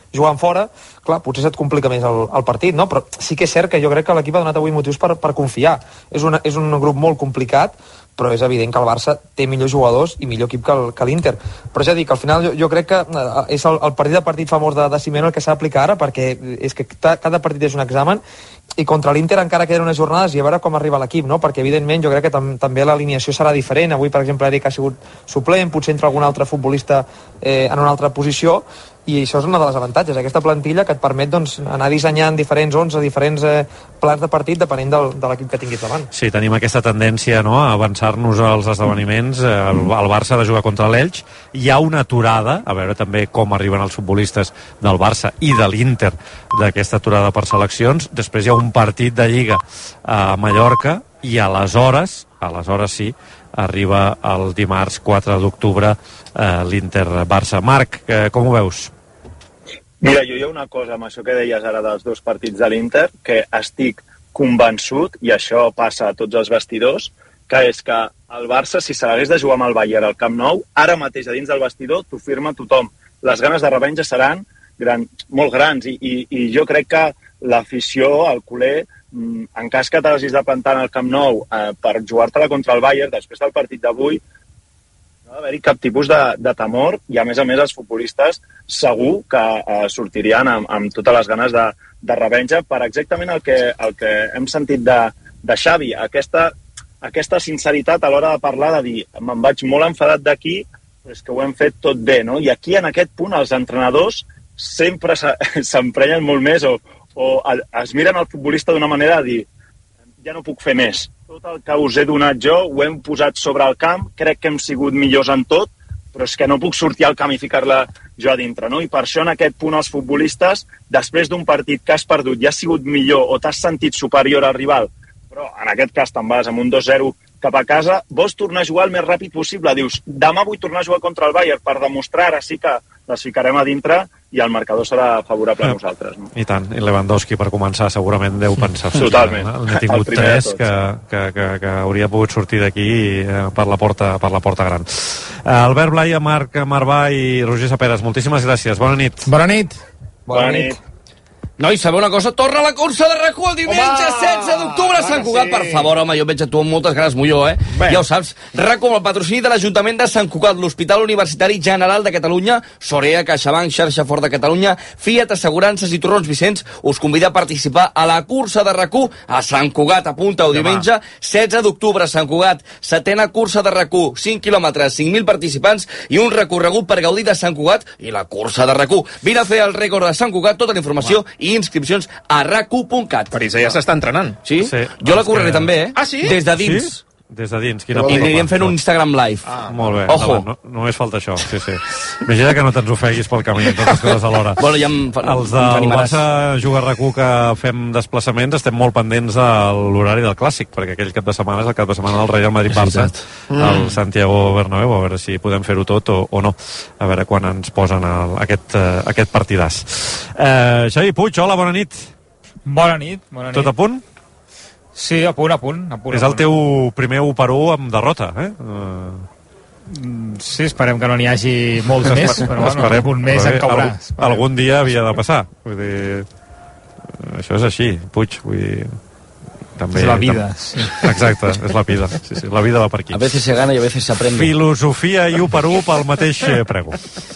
jugant fora, clar, potser se't complica més el partit, no? Però sí que és cert que jo crec que l'equip ha donat avui motius per confiar. És un grup molt complicat, però és evident que el Barça té millors jugadors i millor equip que l'Inter. Però és a dir, que al final jo crec que és el partit famós de Simeone el que s'ha d'aplicar ara, perquè és que cada partit és un examen, i contra l'Inter encara queden unes jornades i a veure com arriba l'equip, no? Perquè evidentment jo crec que també l'alineació serà diferent. Avui, per exemple, Eric ha sigut suplent, potser entra algun altre futbolista en una altra posició, i això és un dels avantatges, aquesta plantilla que et permet anar dissenyant diferents 11, diferents plans de partit depenent de l'equip que tinguis davant. Sí, tenim aquesta tendència, no?, a avançar-nos als esdeveniments. El Barça ha de jugar contra l'Elx, hi ha una aturada, a veure també com arriben els futbolistes del Barça i de l'Inter d'aquesta aturada per seleccions. Després hi ha un partit de Lliga a Mallorca i aleshores sí, arriba el dimarts 4 d'octubre l'Inter-Barça. Marc, com ho veus? Mira, jo hi ha una cosa amb això que deies ara dels dos partits de l'Inter, que estic convençut, i això passa a tots els vestidors, que és que el Barça, si se l'hagués de jugar amb el Bayern al Camp Nou, ara mateix a dins del vestidor t'ho firma tothom. Les ganes de revenja seran molt grans, i jo crec que l'afició, el culer, en cas que t'hagis de plantar en el Camp Nou per jugar-te-la contra el Bayern, després del partit d'avui, no ha d'haver-hi cap tipus de temor, i a més els futbolistes segur que sortirien amb totes les ganes de revenja per exactament el que hem sentit de Xavi, aquesta sinceritat a l'hora de parlar, de dir, me'n vaig molt enfadat d'aquí, però és que ho hem fet tot bé, no? I aquí, en aquest punt, els entrenadors sempre s'emprenyen molt més o es miren al futbolista d'una manera de dir, ja no puc fer més. Tot el que us he donat jo ho hem posat sobre el camp, crec que hem sigut millors en tot, però és que no puc sortir al camp i ficar-la jo a dintre, no? I per això en aquest punt els futbolistes, després d'un partit que has perdut i has sigut millor o t'has sentit superior al rival, però en aquest cas te'n vas amb un 2-0 cap a casa, vols tornar a jugar el més ràpid possible, dius, demà vull tornar a jugar contra el Bayern per demostrar, ara sí que les ficarem a dintre i el marcador serà favorable a nosaltres. No? I tant, i Lewandowski per començar segurament deu pensar. Totalment. N'ha tingut 3 que hauria pogut sortir d'aquí per la porta gran. Albert Blai, Marc Marvà i Roger Saperes, moltíssimes gràcies. Bona nit. Bona nit. Bona nit. Nois, sabeu una cosa? Torna la cursa de RAC1 el diumenge 16 d'octubre a Sant Cugat. Per favor, home, jo veig a tu amb moltes ganes, Molló, Bé. Ja ho saps. RAC1 amb el patrocini de l'Ajuntament de Sant Cugat, l'Hospital Universitari General de Catalunya, Sorea, CaixaBank, Xarxa Fort de Catalunya, Fiat Assegurances i Torrons Vicenç us convida a participar a la cursa de RAC1 a Sant Cugat. Apunta-ho, diumenge 16 d'octubre a Sant Cugat. 7ª cursa de RAC1, 5 quilòmetres, 5.000 participants i un recorregut per gaudir de Sant Cugat i la cursa de RAC1. Vine a fer el rècord de Sant Cugat, tota la informació i inscripcions a rac1.cat. Parisa ja s'està entrenant. Sí? Jo la correré també, Ah, sí? Des de dins. Sí? Des de dins. I anirem fent un Instagram live. Molt bé. Ojo. Només falta això. Sí. Imagina que no te'ns ofeguis pel camí, totes coses alhora. Bueno, ja Els del Barça Juga RAC1 que fem desplaçaments estem molt pendents de l'horari del Clàssic, perquè aquell cap de setmana és el cap de setmana del Real Madrid-Barça al Santiago Bernabéu, a veure si podem fer-ho tot o no. A veure quan ens posen aquest partidàs. Xavi Puig, hola, bona nit. Bona nit. Tot a punt? Sí, a punt. És el teu primer 1-1 amb derrota, Sí, esperem que no n'hi hagi molts més, però bueno, un mes en caurà. Algun dia havia de passar. Vull dir, això és així, Puig. Vull dir, també, és la vida. Sí. Exacte, és la vida. Sí, la vida va per aquí. A veces se gana i a veces se aprende. Filosofia i 1-1 pel mateix prego.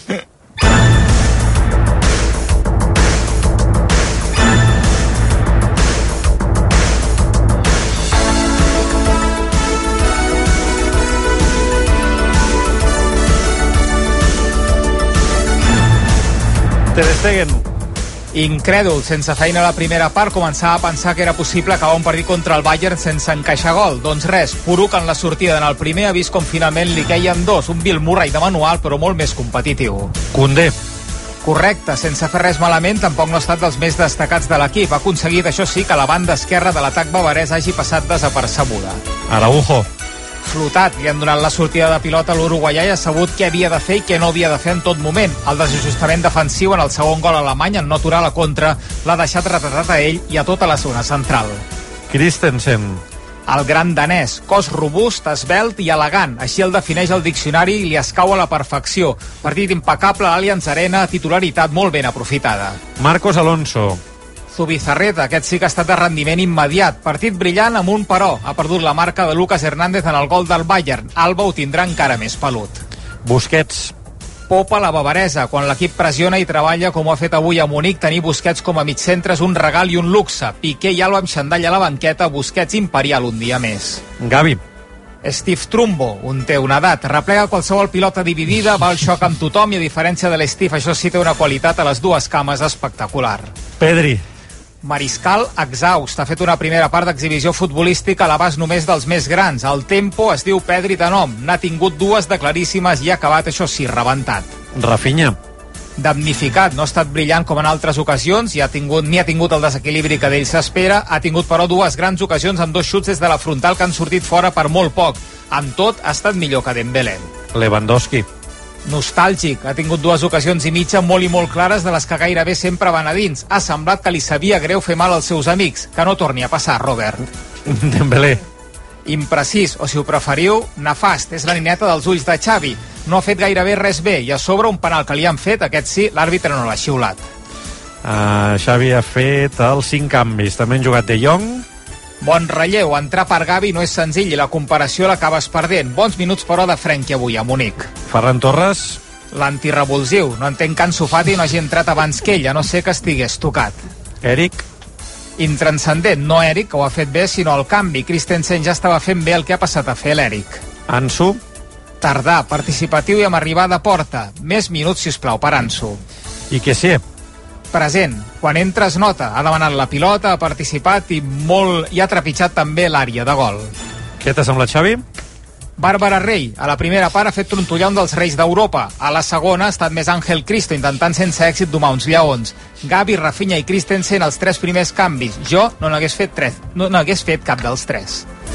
Ter Stegen. Incrèdul, sense feina a la primera part, començava a pensar que era possible acabar un partit contra el Bayern sense encaixar gol. Doncs res, Poruc en la sortida en el primer ha vist com finalment li queien dos, un Bill Murray de manual però molt més competitiu. Koundé. Correcte, sense fer res malament, tampoc no ha estat dels més destacats de l'equip. Ha aconseguit, això sí, que la banda esquerra de l'atac bavarès hagi passat desapercebuda. Araujo. Flotat, li han donat la sortida de pilota a l'uruguaià i ha sabut què havia de fer i què no havia de fer en tot moment. El desajustament defensiu en el segon gol alemany en no aturar la contra l'ha deixat retratat a ell i a tota la zona central. Christensen. El gran danès, cos robust, esvelt i elegant, així el defineix el diccionari i li escau a la perfecció. Partit impecable a l'Allianz Arena, titularitat molt ben aprofitada. Marcos Alonso. Zubizarreta, aquest sí que ha estat de rendiment immediat. Partit brillant amb un però. Ha perdut la marca de Lucas Hernández en el gol del Bayern. Alba ho tindrà encara més pelut. Busquets. Popa la bavaresa. Quan l'equip pressiona i treballa com ho ha fet avui a Munic, tenir Busquets com a mitcentre és un regal i un luxe. Piqué i Alba amb xandall a la banqueta, Busquets imperial un dia més. Gavi. Steve Trumbo, un té una edat, replega qualsevol pilota dividida, va al xoc amb tothom i a diferència de l'Steve, això sí té una qualitat a les dues cames espectacular. Pedri. Mariscal exhaust, ha fet una primera part d'exhibició futbolística a l'abast només dels més grans. El tempo es diu Pedri de nom, n'ha tingut dues de claríssimes i ha acabat, això sí, rebentat. Rafinha. Damnificat, no ha estat brillant com en altres ocasions, ni ha tingut el desequilibri que d'ell s'espera, ha tingut però dues grans ocasions amb dos xuts des de la frontal que han sortit fora per molt poc. Amb tot, ha estat millor que Dembélé. Lewandowski. Nostàlgic, ha tingut dues ocasions i mitja molt i molt clares de les que gairebé sempre van a dins. Ha semblat que li sabia greu fer mal als seus amics. Que no torni a passar, Robert. Dembélé. Imprecís, o si ho preferiu, nefast. És la nineta dels ulls de Xavi. No ha fet gairebé res bé i a sobre un penal que li han fet, aquest sí, l'àrbitre no l'ha xiulat. Xavi ha fet els 5 canvis. També han jugat De Jong. Bon relleu, entrar per Gavi no és senzill i la comparació l'acabes perdent. Bons minuts però de Frenkie avui a Munic. Ferran Torres. L'antirevulsiu, no entenc que Ansu Fati no hagi entrat abans que ell, a no ser que estigués tocat. Eric. Intranscendent, no Eric, que ho ha fet bé, sinó el canvi. Christensen ja estava fent bé el que ha passat a fer l'Eric. Ansu. Tardà, participatiu i amb arribada a porta. Més minuts, sisplau, per Ansu. I que sí. Present. Quan entra es nota. Ha demanat la pilota, ha participat i ha trepitjat també l'àrea de gol. Què t'ha semblat, Xavi? Bàrbara Rey, a la primera part ha fet trontollar un dels reis d'Europa. A la segona ha estat més Ángel Cristo, intentant sense èxit domar uns lleons. Gavi, Rafinha i Christensen els 3 primers canvis. Jo no n'hagués fet cap dels 3.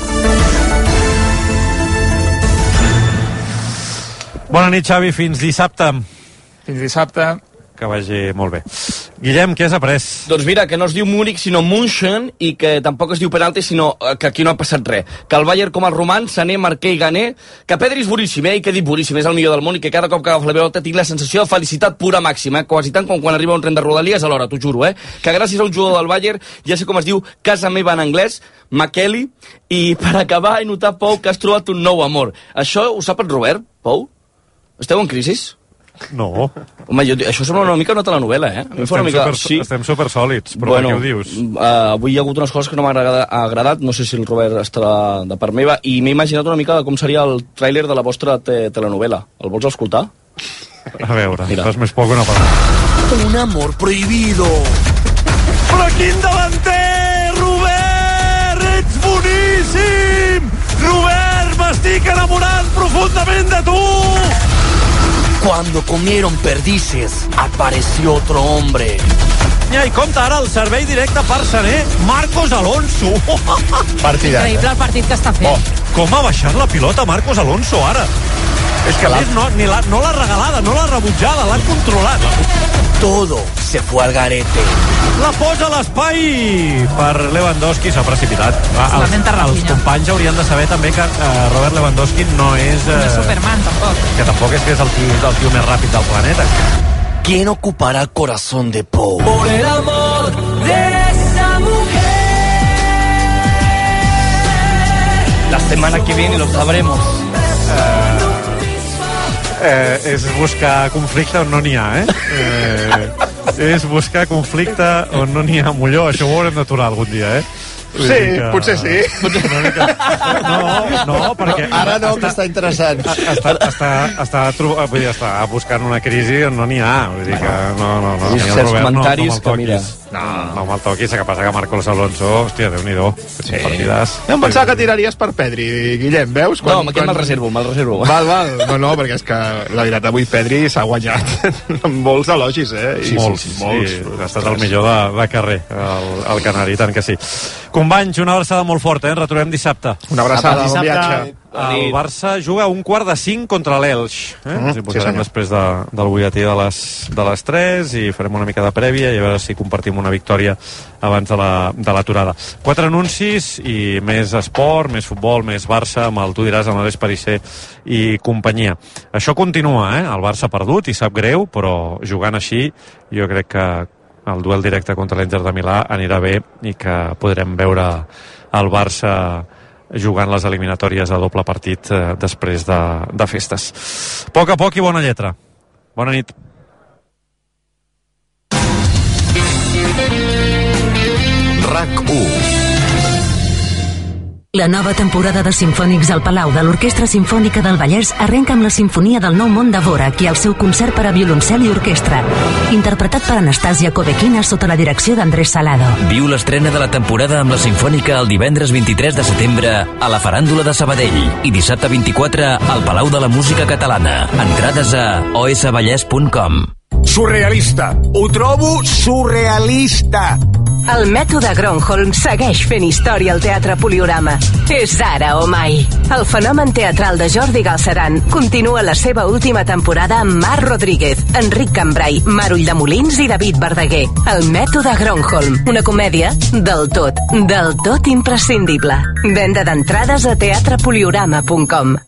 Bona nit, Xavi. Fins dissabte. Fins dissabte. Que vagi molt bé. Guillem, què has après? Doncs mira, que no es diu Múnich, sinó München, i que tampoc es diu penalti, sinó que aquí no ha passat res. Que el Bayern, com el Roman, Sané, Marqué i Gané, que Pedri és boníssim, i que he dit boníssim, és el millor del món, i que cada cop que agafa la pilota tinc la sensació de felicitat pura màxima, quasi tant com quan arriba un tren de Rodalies a l'hora, t'ho juro, que gràcies a un jugador del Bayern, ja sé com es diu casa meva en anglès, McKelly, i per acabar he notat, Pau, que has trobat un nou amor. Això ho sap en Robert, Pau? Esteu en crisi? No. Home, això sembla una mica una telenovela, Estem supersòlids, però bueno, per què ho dius? Avui hi ha hagut unes coses que no m'ha agradat, no sé si el Robert estarà de part meva, i m'he imaginat una mica com seria el tràiler de la vostra telenovela. El vols escoltar? A veure, fas més poc una paraula. Un amor prohibido. Però quin delanter, Robert! Ets boníssim! Robert, m'estic enamorant profundament de tu! Cuando comieron perdices, apareció otro hombre. I compta ara el servei directe per Sané, Marcos Alonso. Partidat. Increïble el partit que està fent. Com ha baixat la pilota Marcos Alonso ara? És que a més no l'ha regalada, no l'ha rebutjada, l'ha controlat. Todo se fue al garete. La posa a l'espai per Lewandowski, s'ha precipitat. Els companys haurien de saber també que Robert Lewandowski no és... No és Superman, tampoc. Que tampoc és que és el tio més ràpid del planeta. ¿Quién ocupará el corazón de Pau? Por el amor de esa mujer. La semana que viene lo sabremos. És buscar conflicte on no n'hi ha, és buscar conflicte on no n'hi ha molló. Això ho haurem d'aturar algun dia, Sí, potser sí. No, perquè... Ara no, que està interessant. Està buscant una crisi on no n'hi ha. Vull dir que no. I certs comentaris que mira... No me'l toquis, que passa que Marcos Alonso, hòstia, Déu-n'hi-do. Sí. Em pensava que tiraries per Pedri, Guillem, veus? No, aquest me'l reservo. Val. No, perquè és que la veritat avui Pedri s'ha guanyat amb molts elogis, Molts. Ha estat el millor de carrer, el canari, tant que sí. Companys, una abraçada molt forta, retrobem dissabte. Una abraçada, bon viatge. El Barça juga a 4:45 contra l'Elx. Ens hi posarem després del butlletí de les 3 i farem una mica de prèvia i a veure si compartim una victòria abans de l'aturada. 4 anuncis i més esport, més futbol, més Barça, amb el Tu diràs, amb l'Aleix Parisser i companyia. Això continua, el Barça ha perdut i sap greu, però jugant així jo crec que el duel directe contra l'Inter de Milà anirà bé i que podrem veure el Barça jugant les eliminatòries a doble partit després de festes. A poc i bona lletra. Bona nit. RAC1. La nova temporada de Simfònics al Palau de l'Orquestra Simfònica del Vallès arrenca amb la Simfonia del Nou Món de Dvořák i el seu concert per a violoncel i orquestra, interpretat per Anastasia Kovekina sota la direcció d'Andrés Salado. Viu l'estrena de la temporada amb la Simfònica el divendres 23 de setembre a la Faràndula de Sabadell i dissabte 24 al Palau de la Música Catalana. Entrades a osvallès.com. Surrealista. Ho trobo surrealista. El mètode Gronholm segueix fent història al Teatre Poliorama. És ara o mai. El fenomen teatral de Jordi Galceran continua la seva última temporada amb Marc Rodríguez, Enric Cambrai, Mar Ulldemolins i David Verdaguer. El mètode Gronholm, una comèdia del tot imprescindible. Venda d'entrades a teatrepoliorama.com.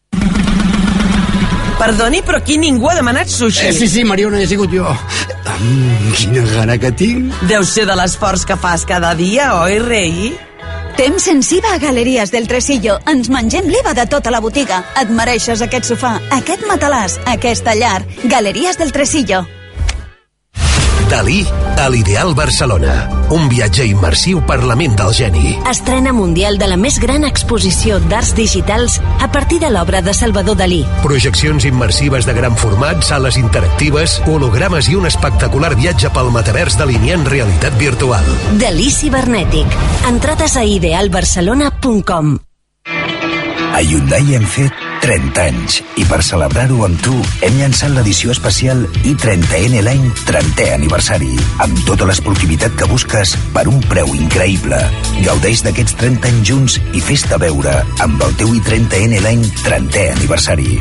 Perdoni, però aquí ningú ha demanat sushi. Sí, Mariona, he sigut jo. Quina gana que tinc. Deu ser de l'esforç que fas cada dia, oi, rei? Temps sensiva a Galeries del Tresillo. Ens mengem l'IVA de tota la botiga. Et mereixes aquest sofà, aquest matalàs, aquesta llar. Galeries del Tresillo. Dalí, a l'Ideal Barcelona. Un viatge immersiu per la ment del geni. Estrena mundial de la més gran exposició d'arts digitals a partir de l'obra de Salvador Dalí. Projeccions immersives de gran format, sales interactives, hologrames i un espectacular viatge pel metavers delineant realitat virtual. Dalí cibernètic. Entrades a idealbarcelona.com. A Hyundai hem fet 30 anys i per celebrar-ho amb tu hem llançat l'edició especial i30N l'any 30è aniversari amb tota l'esportivitat que busques per un preu increïble. Gaudeix d'aquests 30 anys junts i fes-te veure amb el teu i30N l'any 30è aniversari.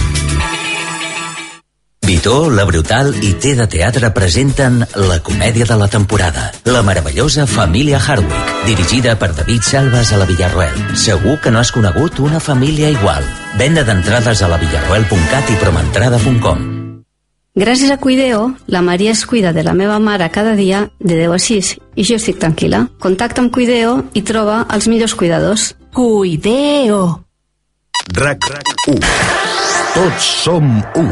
Vitó, La Brutal i Té de Teatre presenten la comèdia de la temporada, la meravellosa Família Hardwick, dirigida per David Salvas a la Villarroel. Segur que no has conegut una família igual. Venda d'entrades a lavillarroel.cat i promentrada.com. Gràcies a Cuideo, la Maria es cuida de la meva mare cada dia de 10 a 6 i jo estic tranquil·la. Contacta amb Cuideo i troba els millors cuidadors. Cuideo. RAC1. Tots som u.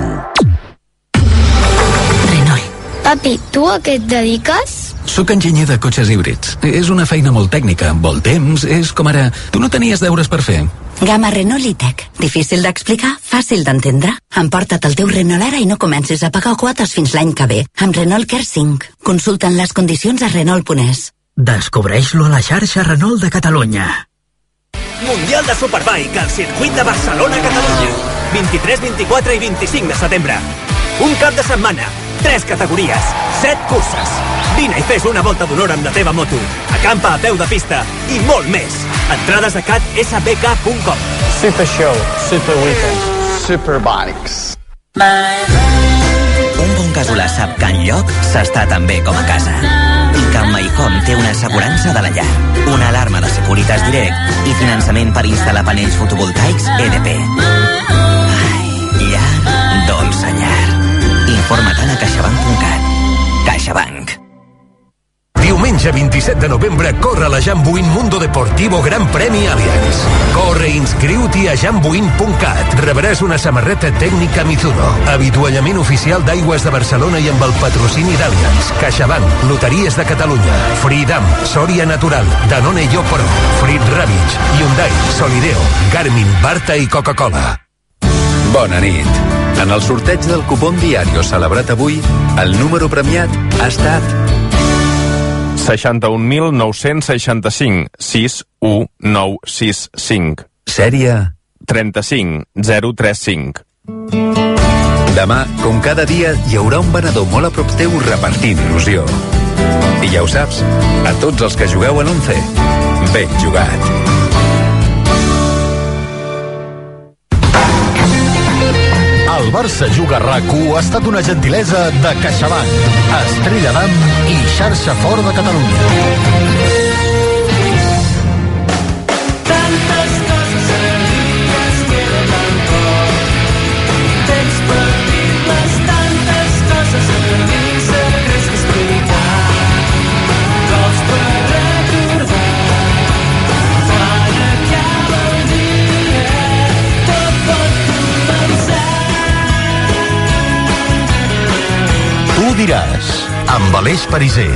Papi, tu a què et dediques? Soc enginyer de cotxes híbrids. És una feina molt tècnica, vol temps, és com ara... Tu no tenies deures per fer. Gamma Renault E-Tech. Difícil d'explicar, fàcil d'entendre. Emporta't el teu Renault ara i no comencis a pagar quotes fins l'any que ve. Amb Renault Care 5. Consulta'n les condicions a Renault.es. Descobreix-lo a la xarxa Renault de Catalunya. Mundial de Superbike al circuit de Barcelona-Catalunya. 23, 24 i 25 de setembre. Un cap de setmana, 3 categories, 7 curses. Vine i fes una volta d'honor amb la teva moto. Acampa a peu de pista i molt més. Entrades a catsbk.com. Super Show, Super Weekend, Superbikes. Un bon casolà sap que enlloc s'està tan bé com a casa. I que amb Maicom té una assegurança de la llar, una alarma de Securitas Direct i finançament per instal·lar panells fotovoltaics EDP. Llar, dolça llar. Informa-te'n a caixabank.cat. CaixaBank. Diumenge 27 de novembre corre la Jambuin Mundo Deportivo Gran Premi Allianz. Corre i inscriu-t'hi a jambuin.cat. Rebràs una samarreta tècnica Mizuno, avituallament oficial d'Aigües de Barcelona i amb el patrocini d'Allianz, CaixaBank, Loteries de Catalunya, Freedom, Soria Natural, Danone Yopro, Frit Ravitch, Hyundai, Solideo, Garmin, Barta i Coca-Cola. Bona nit. En el sorteig del cupón Diario celebrat avui, el número premiat ha estat 61.965 61965. Sèrie 35035. Demà, com cada dia, hi haurà un venedor molt a prop teu repartint il·lusió. I ja ho saps, a tots els que jugueu a l'11, ben jugat. Barça Juga RAC1 ha estat una gentilesa de CaixaBank, Estrella d'Am i Xarxa Fort de Catalunya. Tantes coses alegries queden al cor. Temps per dir-les, tantes coses a dir, secrets que explicar. Cops per recordar. Quan acaba el dia, tot pot començar. Tu diràs, amb Aleix Pariser.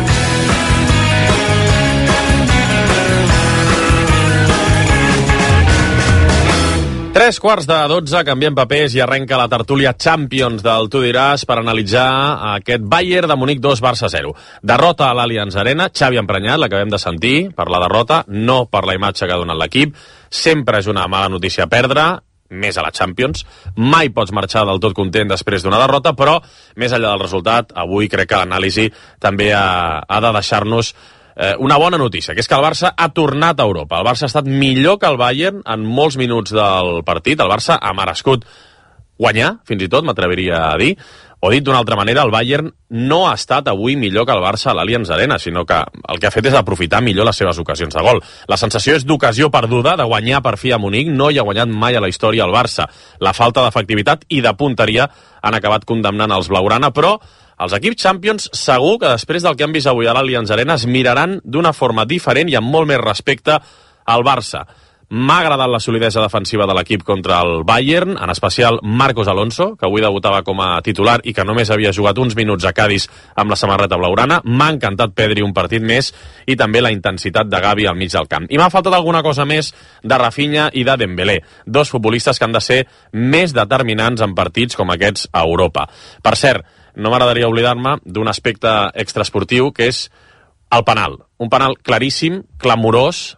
Tres quarts de 12, canviem papers i arrenca la tertúlia Champions del Tu diràs per analitzar aquest Bayern de Munic 2, Barça 0. Derrota a l'Allianz Arena, Xavi Emprenyat, l'acabem de sentir, per la derrota, no per la imatge que ha donat l'equip. Sempre és una mala notícia perdre, més a la Champions. Mai pots marxar del tot content després d'una derrota, però més enllà del resultat, avui crec que l'anàlisi també ha de deixar-nos una bona notícia, que és que el Barça ha tornat a Europa. El Barça ha estat millor que el Bayern en molts minuts del partit. El Barça ha merescut guanyar, fins i tot, m'atreviria a dir. O dit d'una altra manera, el Bayern no ha estat avui millor que el Barça a l'Allianz Arena, sinó que el que ha fet és aprofitar millor les seves ocasions de gol. La sensació és d'ocasió perduda, de guanyar per fi a Munic. No hi ha guanyat mai a la història el Barça. La falta d'efectivitat i de punteria han acabat condemnant els blaugrana, però els equips Champions segur que després del que han vist avui a l'Allianz Arena es miraran d'una forma diferent i amb molt més respecte al Barça. M'ha agradat la solidesa defensiva de l'equip contra el Bayern, en especial Marcos Alonso, que avui debutava com a titular i que només havia jugat uns minuts a Cádiz amb la samarreta blaugrana. M'ha encantat Pedri un partit més i també la intensitat de Gavi al mig del camp. I m'ha faltat alguna cosa més de Rafinha i de Dembélé, dos futbolistes que han de ser més determinants en partits com aquests a Europa. Per cert, no m'agradaria oblidar-me d'un aspecte extraesportiu, que és el penal. Un penal claríssim, clamorós.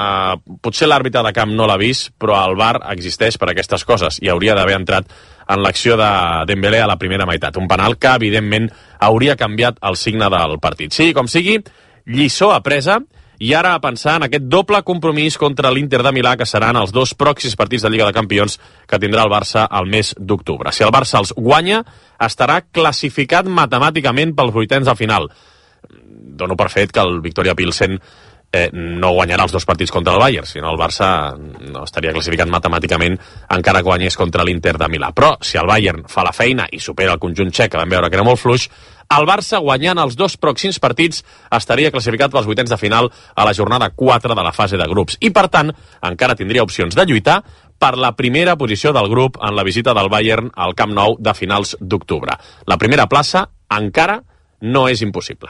Potser l'àrbitre de camp no l'ha vist, però el VAR existeix per aquestes coses i hauria d'haver entrat en l'acció de Dembélé a la primera meitat. Un penal que, evidentment, hauria canviat el signe del partit. Sigui com sigui, lliçó apresa, i ara a pensar en aquest doble compromís contra l'Inter de Milà, que seran els dos pròxims partits de Lliga de Campions que tindrà el Barça al mes d'octubre. Si el Barça els guanya, estarà classificat matemàticament pels vuitens de final. Dono per fet que el Victoria Pilsen no guanyarà els dos partits contra el Bayern, sinó el Barça no estaria classificat matemàticament encara que guanyés contra l'Inter de Milà. Però si el Bayern fa la feina i supera el conjunt txec, que vam veure que era molt fluix, el Barça, guanyant els dos pròxims partits, estaria classificat pels vuitens de final a la jornada 4 de la fase de grups. I, per tant, encara tindria opcions de lluitar per la primera posició del grup en la visita del Bayern al Camp Nou de finals d'octubre. La primera plaça encara no és impossible.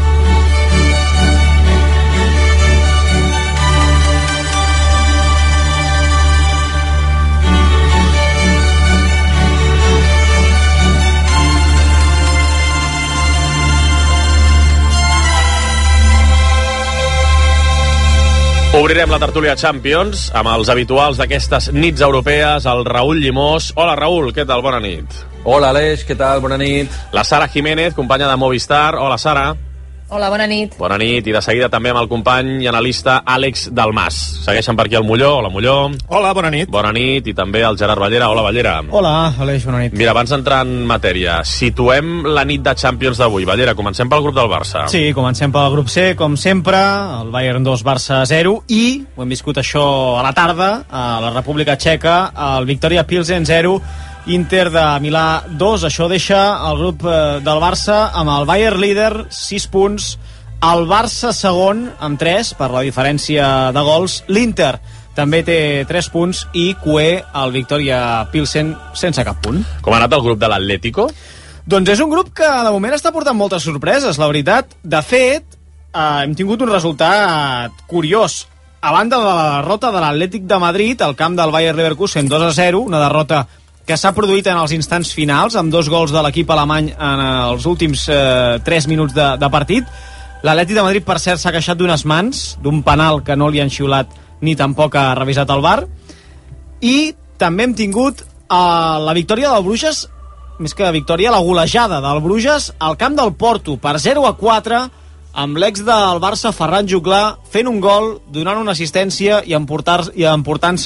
Obrirem la tertúlia Champions amb els habituals d'aquestes nits europees, el Raúl Llimós. Hola, Raúl, què tal? Bona nit. Hola, Aleix, què tal? Bona nit. La Sara Jiménez, companya de Movistar. Hola, Sara. Hola, bona nit. Bona nit, i de seguida també amb el company i analista Àlex Dalmas. Segueixen per aquí el Molló. Hola, Molló. Hola, bona nit. Bona nit, i també el Gerard Ballera. Hola, Ballera. Hola, Aleix, bona nit. Mira, abans d'entrar en matèria, situem la nit de Champions d'avui. Ballera, comencem pel grup del Barça. Sí, comencem pel grup C, com sempre, el Bayern 2, Barça 0, i ho hem viscut això a la tarda, a la República Txeca, el Victoria Pilsen 0, Inter de Milà 2. Això deixa el grup del Barça amb el Bayern líder, 6 punts, el Barça segon amb 3 per la diferència de gols. L'Inter també té 3 punts i cué el Victoria Pilsen sense cap punt. Com ha anat el grup de l'Atlético? Doncs és un grup que de moment està portant moltes sorpreses, la veritat. De fet, hem tingut un resultat curiós. A banda de la derrota de l'Atlètic de Madrid al camp del Bayer Leverkusen 2-0, una derrota que s'ha produït en els instants finals amb 2 gols de l'equip alemany en els últims 3 minuts de partit. L'Atlètic de Madrid, per cert, s'ha queixat d'unes mans, d'un penal que no li han xiulat ni tampoc ha revisat el VAR. I també hem tingut la victòria del Bruges, més que victòria, la golejada del Bruges al camp del Porto per 0-4, amb l'ex del Barça, Ferran Juglà, fent un gol, donant una assistència i emportant-se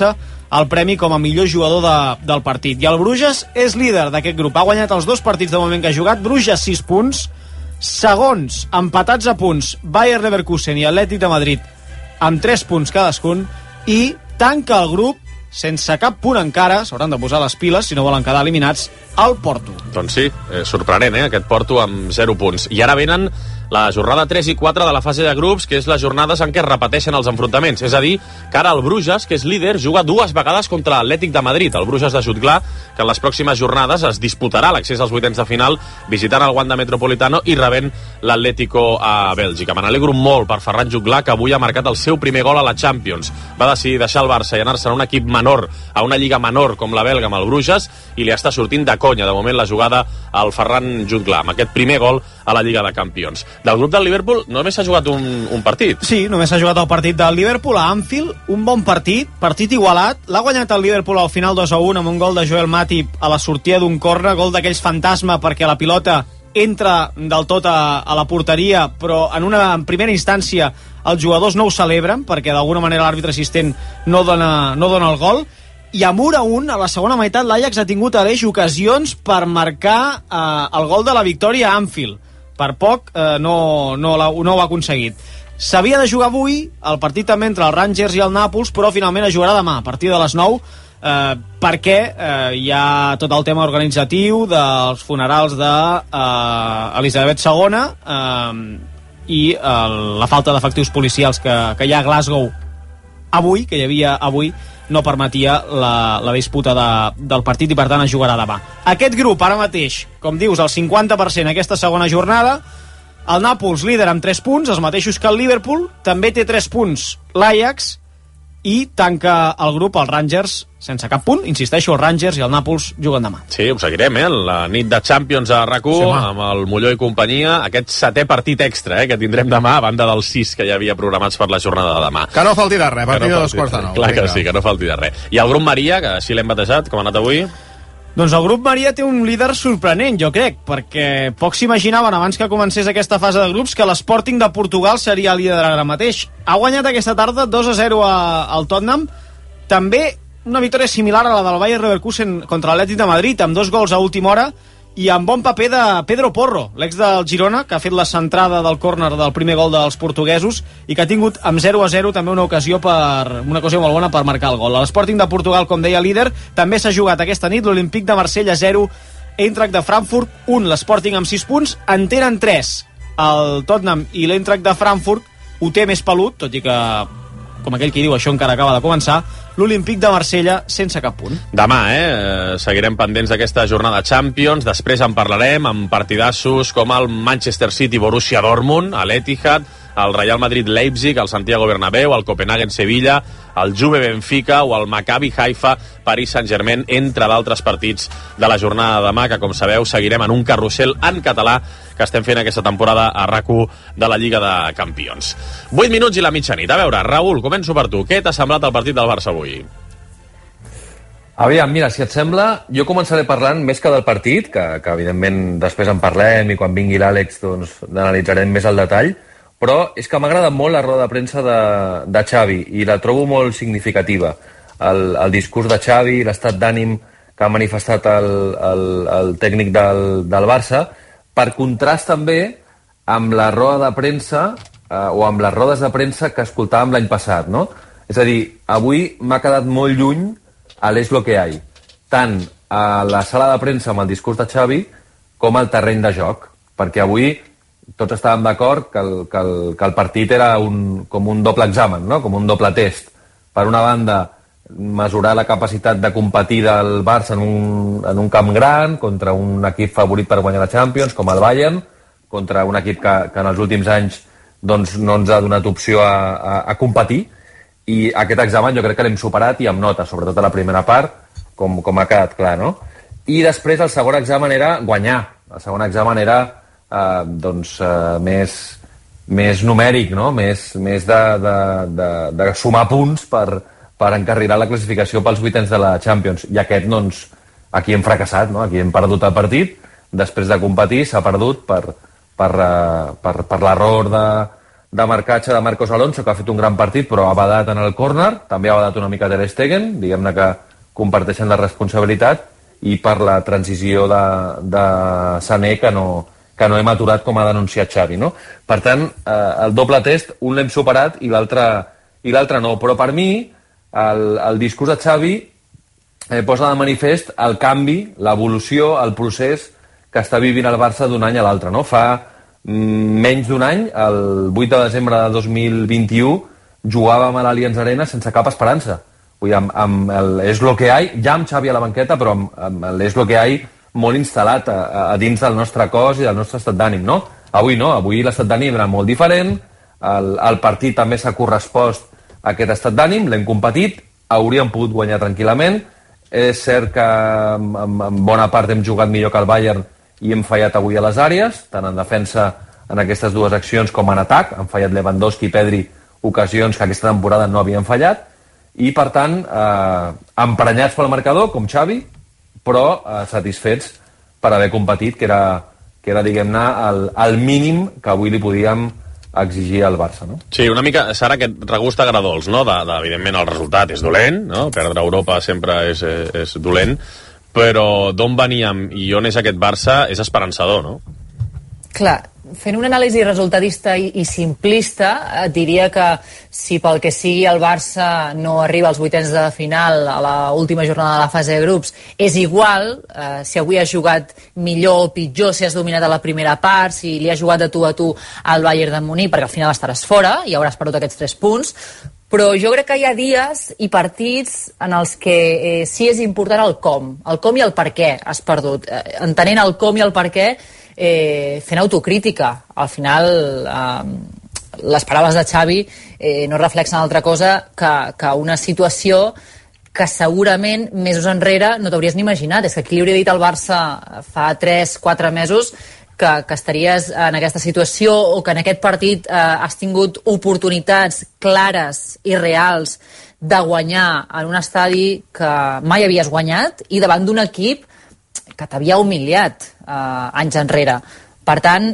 el premi com a millor jugador del partit. I el Bruges és líder d'aquest grup. Ha guanyat els 2 partits de moment que ha jugat. Bruges 6 punts. Segons, empatats a punts, Bayer Leverkusen i Atlètic de Madrid amb 3 punts cadascun. I tanca el grup sense cap punt encara, s'hauran de posar les piles si no volen quedar eliminats, al Porto. Doncs sí, sorprenent, aquest Porto amb 0 punts. I ara venen la jornada 3 i 4 de la fase de grups, que és les jornades en què es repeteixen els enfrontaments. És a dir, que ara el Bruges, que és líder, juga 2 vegades contra l'Atlètic de Madrid, el Bruges de Jutglar, que en les pròximes jornades es disputarà l'accés als vuitens de final visitant el Wanda Metropolitano i rebent l'Atlético a Bèlgica. Me n'alegro molt per Ferran Jutglar, que avui ha marcat el seu primer gol a la Champions. Va decidir deixar el Barça i anar-se a un equip menor, a una lliga menor com la belga amb el Bruges, i li està sortint de conya, de moment, la jugada al Ferran Jutglar, amb aquest primer gol a la Lliga de Campions. Del grup del Liverpool només s'ha jugat un partit. Sí, només s'ha jugat el partit del Liverpool a Anfield, un bon partit igualat. L'ha guanyat el Liverpool al final 2-1 amb un gol de Joel Matip a la sortida d'un córner, gol d'aquells fantasma perquè la pilota entra del tot a la porteria, però en primera instància els jugadors no ho celebren perquè d'alguna manera l'àrbitre assistent no dona el gol. I a 1-1, a la segona meitat, l'Ajax ha tingut a l'eix ocasions per marcar el gol de la victòria a Anfield. Per poc no ho ha aconseguit. S'havia de jugar avui el partit també entre el Rangers i el Nàpols, però finalment es jugarà demà a partir de les 9 perquè hi ha tot el tema organitzatiu dels funerals d'Elisabet II i la falta d'efectius policials que hi ha a Glasgow avui, que hi havia avui, no permetia la disputa del partit i per tant es jugarà demà. Aquest grup ara mateix, com dius, el 50% aquesta segona jornada. El Nàpols líder amb 3 punts, els mateixos que el Liverpool, també té 3 punts l'Ajax i tanca el grup els Rangers sense cap punt. Insisteixo, els Rangers i el Nàpols juguen demà. Sí, ho seguirem, la nit de Champions a RAC1, sí, amb el Molló i companyia, aquest 7è partit extra que tindrem demà, a banda dels 6 que hi havia programats per la jornada de demà. Que no falti de res, a partir de 2:45. Clar que sí, que no falti de res. I el grup Maria, que així l'hem batejat, com ha anat avui? Doncs el grup Maria té un líder sorprenent, jo crec, perquè pocs s'imaginaven abans que comencés aquesta fase de grups que l'Sporting de Portugal seria líder ara mateix. Ha guanyat aquesta tarda 2-0 al Tottenham, també una victòria similar a la del Bayer Leverkusen contra l'Atlètic de Madrid, amb 2 gols a última hora i amb bon paper de Pedro Porro, l'ex del Girona, que ha fet la centrada del córner del primer gol dels portuguesos i que ha tingut amb 0-0 també una ocasió molt bona per marcar el gol. L'Sporting de Portugal, com deia, líder, també s'ha jugat aquesta nit l'Olímpic de Marsella 0, Eintracht de Frankfurt 1, l'Sporting amb 6 punts, en tenen 3 el Tottenham i l'Eintracht de Frankfurt ho té més pelut, tot i que, com aquell qui diu, això encara acaba de començar, l'Olímpic de Marsella sense cap punt. Demà, seguirem pendents d'aquesta jornada Champions, després en parlarem amb partidassos com el Manchester City Borussia Dortmund, l'Etihad, el Real Madrid Leipzig, el Santiago Bernabéu, el Copenhagen Sevilla, el Juve Benfica o el Maccabi Haifa Paris Saint-Germain, entre d'altres partits de la jornada de demà, que com sabeu seguirem en un carrusel en català que estem fent aquesta temporada a RAC1 de la Lliga de Campions. 8 minuts i la mitjanit. A veure, Raül, començo per tu. Què t'ha semblat el partit del Barça avui? Aviam, mira, si et sembla, jo començaré parlant més que del partit, que evidentment després en parlem i quan vingui l'Àlex doncs l'analitzarem més al detall, però és que m'ha agradat molt la roda de premsa de Xavi i la trobo molt significativa. El discurs de Xavi, l'estat d'ànim que ha manifestat el tècnic del Barça, per contrast també amb la roda de premsa o amb les rodes de premsa que escoltàvem l'any passat, no? És a dir, avui m'ha quedat molt lluny a l'Es lo que hay, tant a la sala de premsa amb el discurs de Xavi com al terreny de joc, perquè avui tots estàvem d'acord que el partit era com un doble examen, no? Com un doble test. Per una banda, mesurar la capacitat de competir del Barça en un camp gran contra un equip favorit per guanyar la Champions, com el Bayern, contra un equip que en els últims anys doncs, no ens ha donat opció a competir, i aquest examen jo crec que l'hem superat i amb nota, sobretot a la primera part, com ha quedat clar, no? I després el segon examen era guanyar. El segon examen era més numèric, no? Més de sumar punts per encarrilar la classificació pels vuitens de la Champions. I aquest, doncs, aquí hem fracassat, no? Aquí hem perdut el partit, després de competir s'ha perdut per l'error de marcatge de Marcos Alonso, que ha fet un gran partit, però ha badat en el córner, també ha badat una mica Ter Stegen, diguem-ne que comparteixen la responsabilitat, i per la transició de Sané, que no hem aturat, com ha denunciat Xavi, no? Per tant, el doble test, un l'hem superat i l'altre no. Però per mi, el discurs de Xavi posa de manifest el canvi, l'evolució, el procés que està vivint el Barça d'un any a l'altre, no? Fa menys d'un any, el 8 de desembre de 2021, jugàvem a l'Allianz Arena sense cap esperança. Vull dir, amb és lo que hay, ja amb Xavi a la banqueta, però amb és lo que hay molt instal·lat a dins del nostre cos i del nostre estat d'ànim, no? Avui no, avui l'estat d'ànim era molt diferent, el partit també s'ha correspost a aquest estat d'ànim, l'hem competit, hauríem pogut guanyar tranquil·lament, és cert que en bona part hem jugat millor que el Bayern i hem fallat avui a les àrees, tant en defensa en aquestes dues accions com en atac, han fallat Lewandowski i Pedri ocasions que aquesta temporada no havien fallat, i per tant emprenyats pel marcador, com Xavi, però satisfets per haver competit, que era diguem-ne, el mínim que avui li podíem exigir al Barça, no? Sí, una mica, Sara, aquest regust agradols, no? Evidentment el resultat és dolent, no? Perdre Europa sempre és dolent, però d'on veníem i on és aquest Barça és esperançador, no? Clar, fent una anàlisi resultadista i simplista, et diria que si pel que sigui el Barça no arriba als vuitens de final a l'última jornada de la fase de grups, és igual si avui has jugat millor o pitjor, si has dominat a la primera part, si li has jugat de tu a tu al Bayern de Munic, perquè al final estaràs fora i hauràs perdut aquests 3 punts. Però jo crec que hi ha dies i partits en els que sí és important el com i el per què has perdut. Entenent el com i el per què, fent autocrítica. Al final, les paraules de Xavi no reflexen altra cosa que una situació que segurament mesos enrere no t'hauries ni imaginat. És que qui li hauria dit al Barça fa 3-4 mesos que estaries en aquesta situació o que en aquest partit has tingut oportunitats clares i reals de guanyar en un estadi que mai havies guanyat i davant d'un equip que t'havia humiliat anys enrere. Per tant,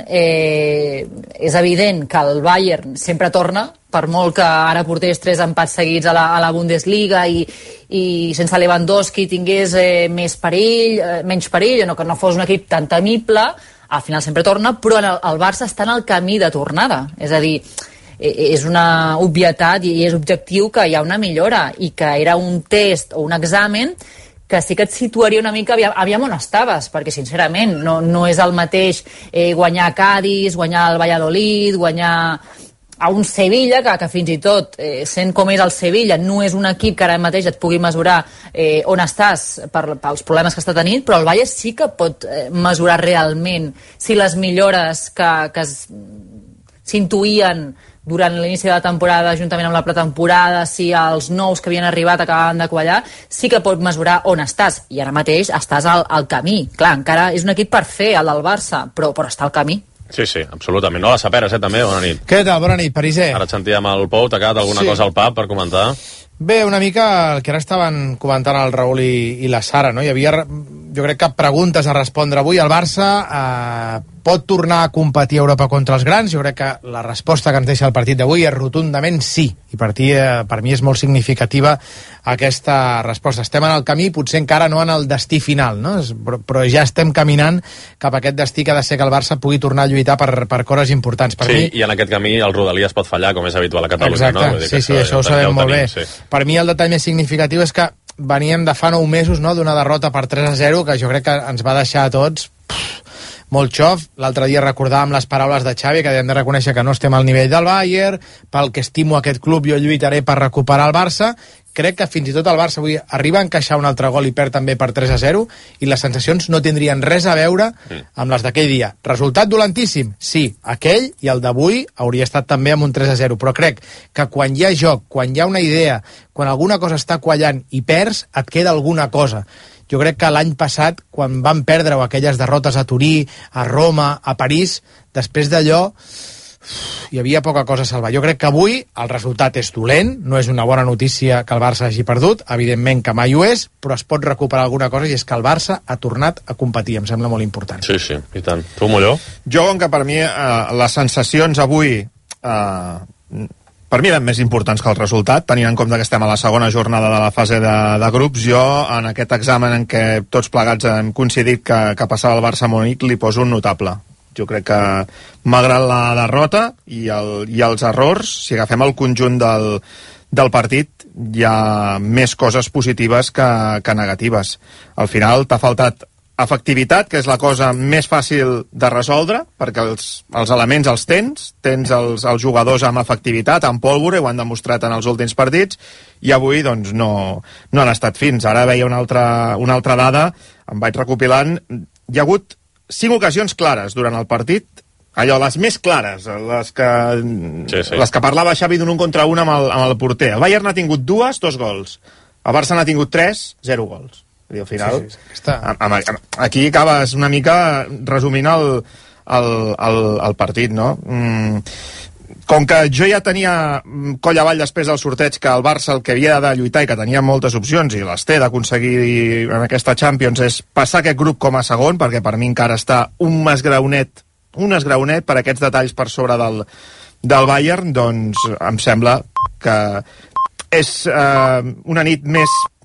és evident que el Bayern sempre torna, per molt que ara portés 3 empats seguits a la Bundesliga i sense Lewandowski tingués menys perill, o que no fos un equip tan temible, al final sempre torna, però el Barça està en el camí de tornada. És a dir, és una obvietat i és objectiu que hi ha una millora i que era un test o un examen que sí que et situaria una mica aviam on estaves, perquè sincerament no és el mateix guanyar a Cádiz, guanyar al Valladolid, guanyar a un Sevilla, que fins i tot, sent com és el Sevilla, no és un equip que ara mateix et pugui mesurar on estàs pels problemes que està tenint, però el Bayern sí que pot mesurar realment si les millores que s'intuïen durant l'inici de la temporada, juntament amb la pretemporada, si els nous que havien arribat acabaven de quallar, sí que pot mesurar on estàs. I ara mateix estàs al camí. Clar, encara és un equip per fer, el del Barça, però està al camí. Sí, absolutament. No, la Saperes, també, bona nit. Què tal? Bona nit, Pariser. Ara et sentíem al Pou, t'ha quedat alguna cosa al pub per comentar? Bé, una mica el que ara estaven comentant el Raül i la Sara, no? Hi havia, jo crec que preguntes a respondre avui. El Barça pot tornar a competir a Europa contra els grans? Jo crec que la resposta que ens deixa el partit d'avui és rotundament sí, i per mi és molt significativa aquesta resposta. Estem en el camí, potser encara no en el destí final, no? Però ja estem caminant cap a aquest destí que ha de ser que el Barça pugui tornar a lluitar per coses importants. Per mi... i en aquest camí el Rodalies pot fallar, com és habitual a Catalunya. Exacte, no? Sí, això ho sabem molt bé. Sí. Per mi el detall més significatiu és que veníem de fa 9 mesos, no?, d'una derrota per 3-0 que jo crec que ens va deixar a tots molt xof. L'altre dia recordàvem les paraules de Xavi, que hem de reconèixer que no estem al nivell del Bayern, pel que estimo aquest club jo lluitaré per recuperar el Barça. Crec que fins i tot el Barça avui arriba a encaixar un altre gol i perd també per 3-0, i les sensacions no tindrien res a veure amb les d'aquell dia. Resultat dolentíssim? Sí, aquell i el d'avui hauria estat també amb un 3-0, però crec que quan hi ha joc, quan hi ha una idea, quan alguna cosa està quallant i perds, et queda alguna cosa. Jo crec que l'any passat, quan van perdre aquelles derrotes a Turí, a Roma, a París, després d'allò hi havia poca cosa a salvar. Jo crec que avui el resultat és dolent, no és una bona notícia que el Barça hagi perdut, evidentment que mai ho és, però es pot recuperar alguna cosa, i és que el Barça ha tornat a competir, em sembla molt important. Sí, i tant. Tu, Molló? Jo, com que per mi les sensacions avui per mi eren més importants que el resultat, tenint en compte que estem a la segona jornada de la fase de grups. Jo, en aquest examen en què tots plegats hem coincidit que passava el Barça Munic, li poso un notable. Jo crec que, malgrat la derrota i els errors, si agafem el conjunt del partit, hi ha més coses positives que negatives. Al final t'ha faltat efectivitat, que és la cosa més fàcil de resoldre, perquè els elements els tens els jugadors amb efectivitat, amb pólvora, ho han demostrat en els últims partits, i avui doncs no han estat fins. Ara veia una altra dada, em vaig recopilant, hi ha hagut 5 ocasions clares durant el partit, allò, les més clares, les que parlava Xavi d'un 1 contra 1 amb el porter. El Bayern n'ha tingut 2 gols. El Barça n'ha tingut 3, 0 gols. Al final, aquí acabes una mica resumint el partit, no? Com que jo ja tenia coll avall després del sorteig que el Barça el que havia de lluitar i que tenia moltes opcions i les té d'aconseguir en aquesta Champions és passar aquest grup com a segon, perquè per mi encara està un esgraonet per aquests detalls per sobre del Bayern, doncs em sembla que és una nit més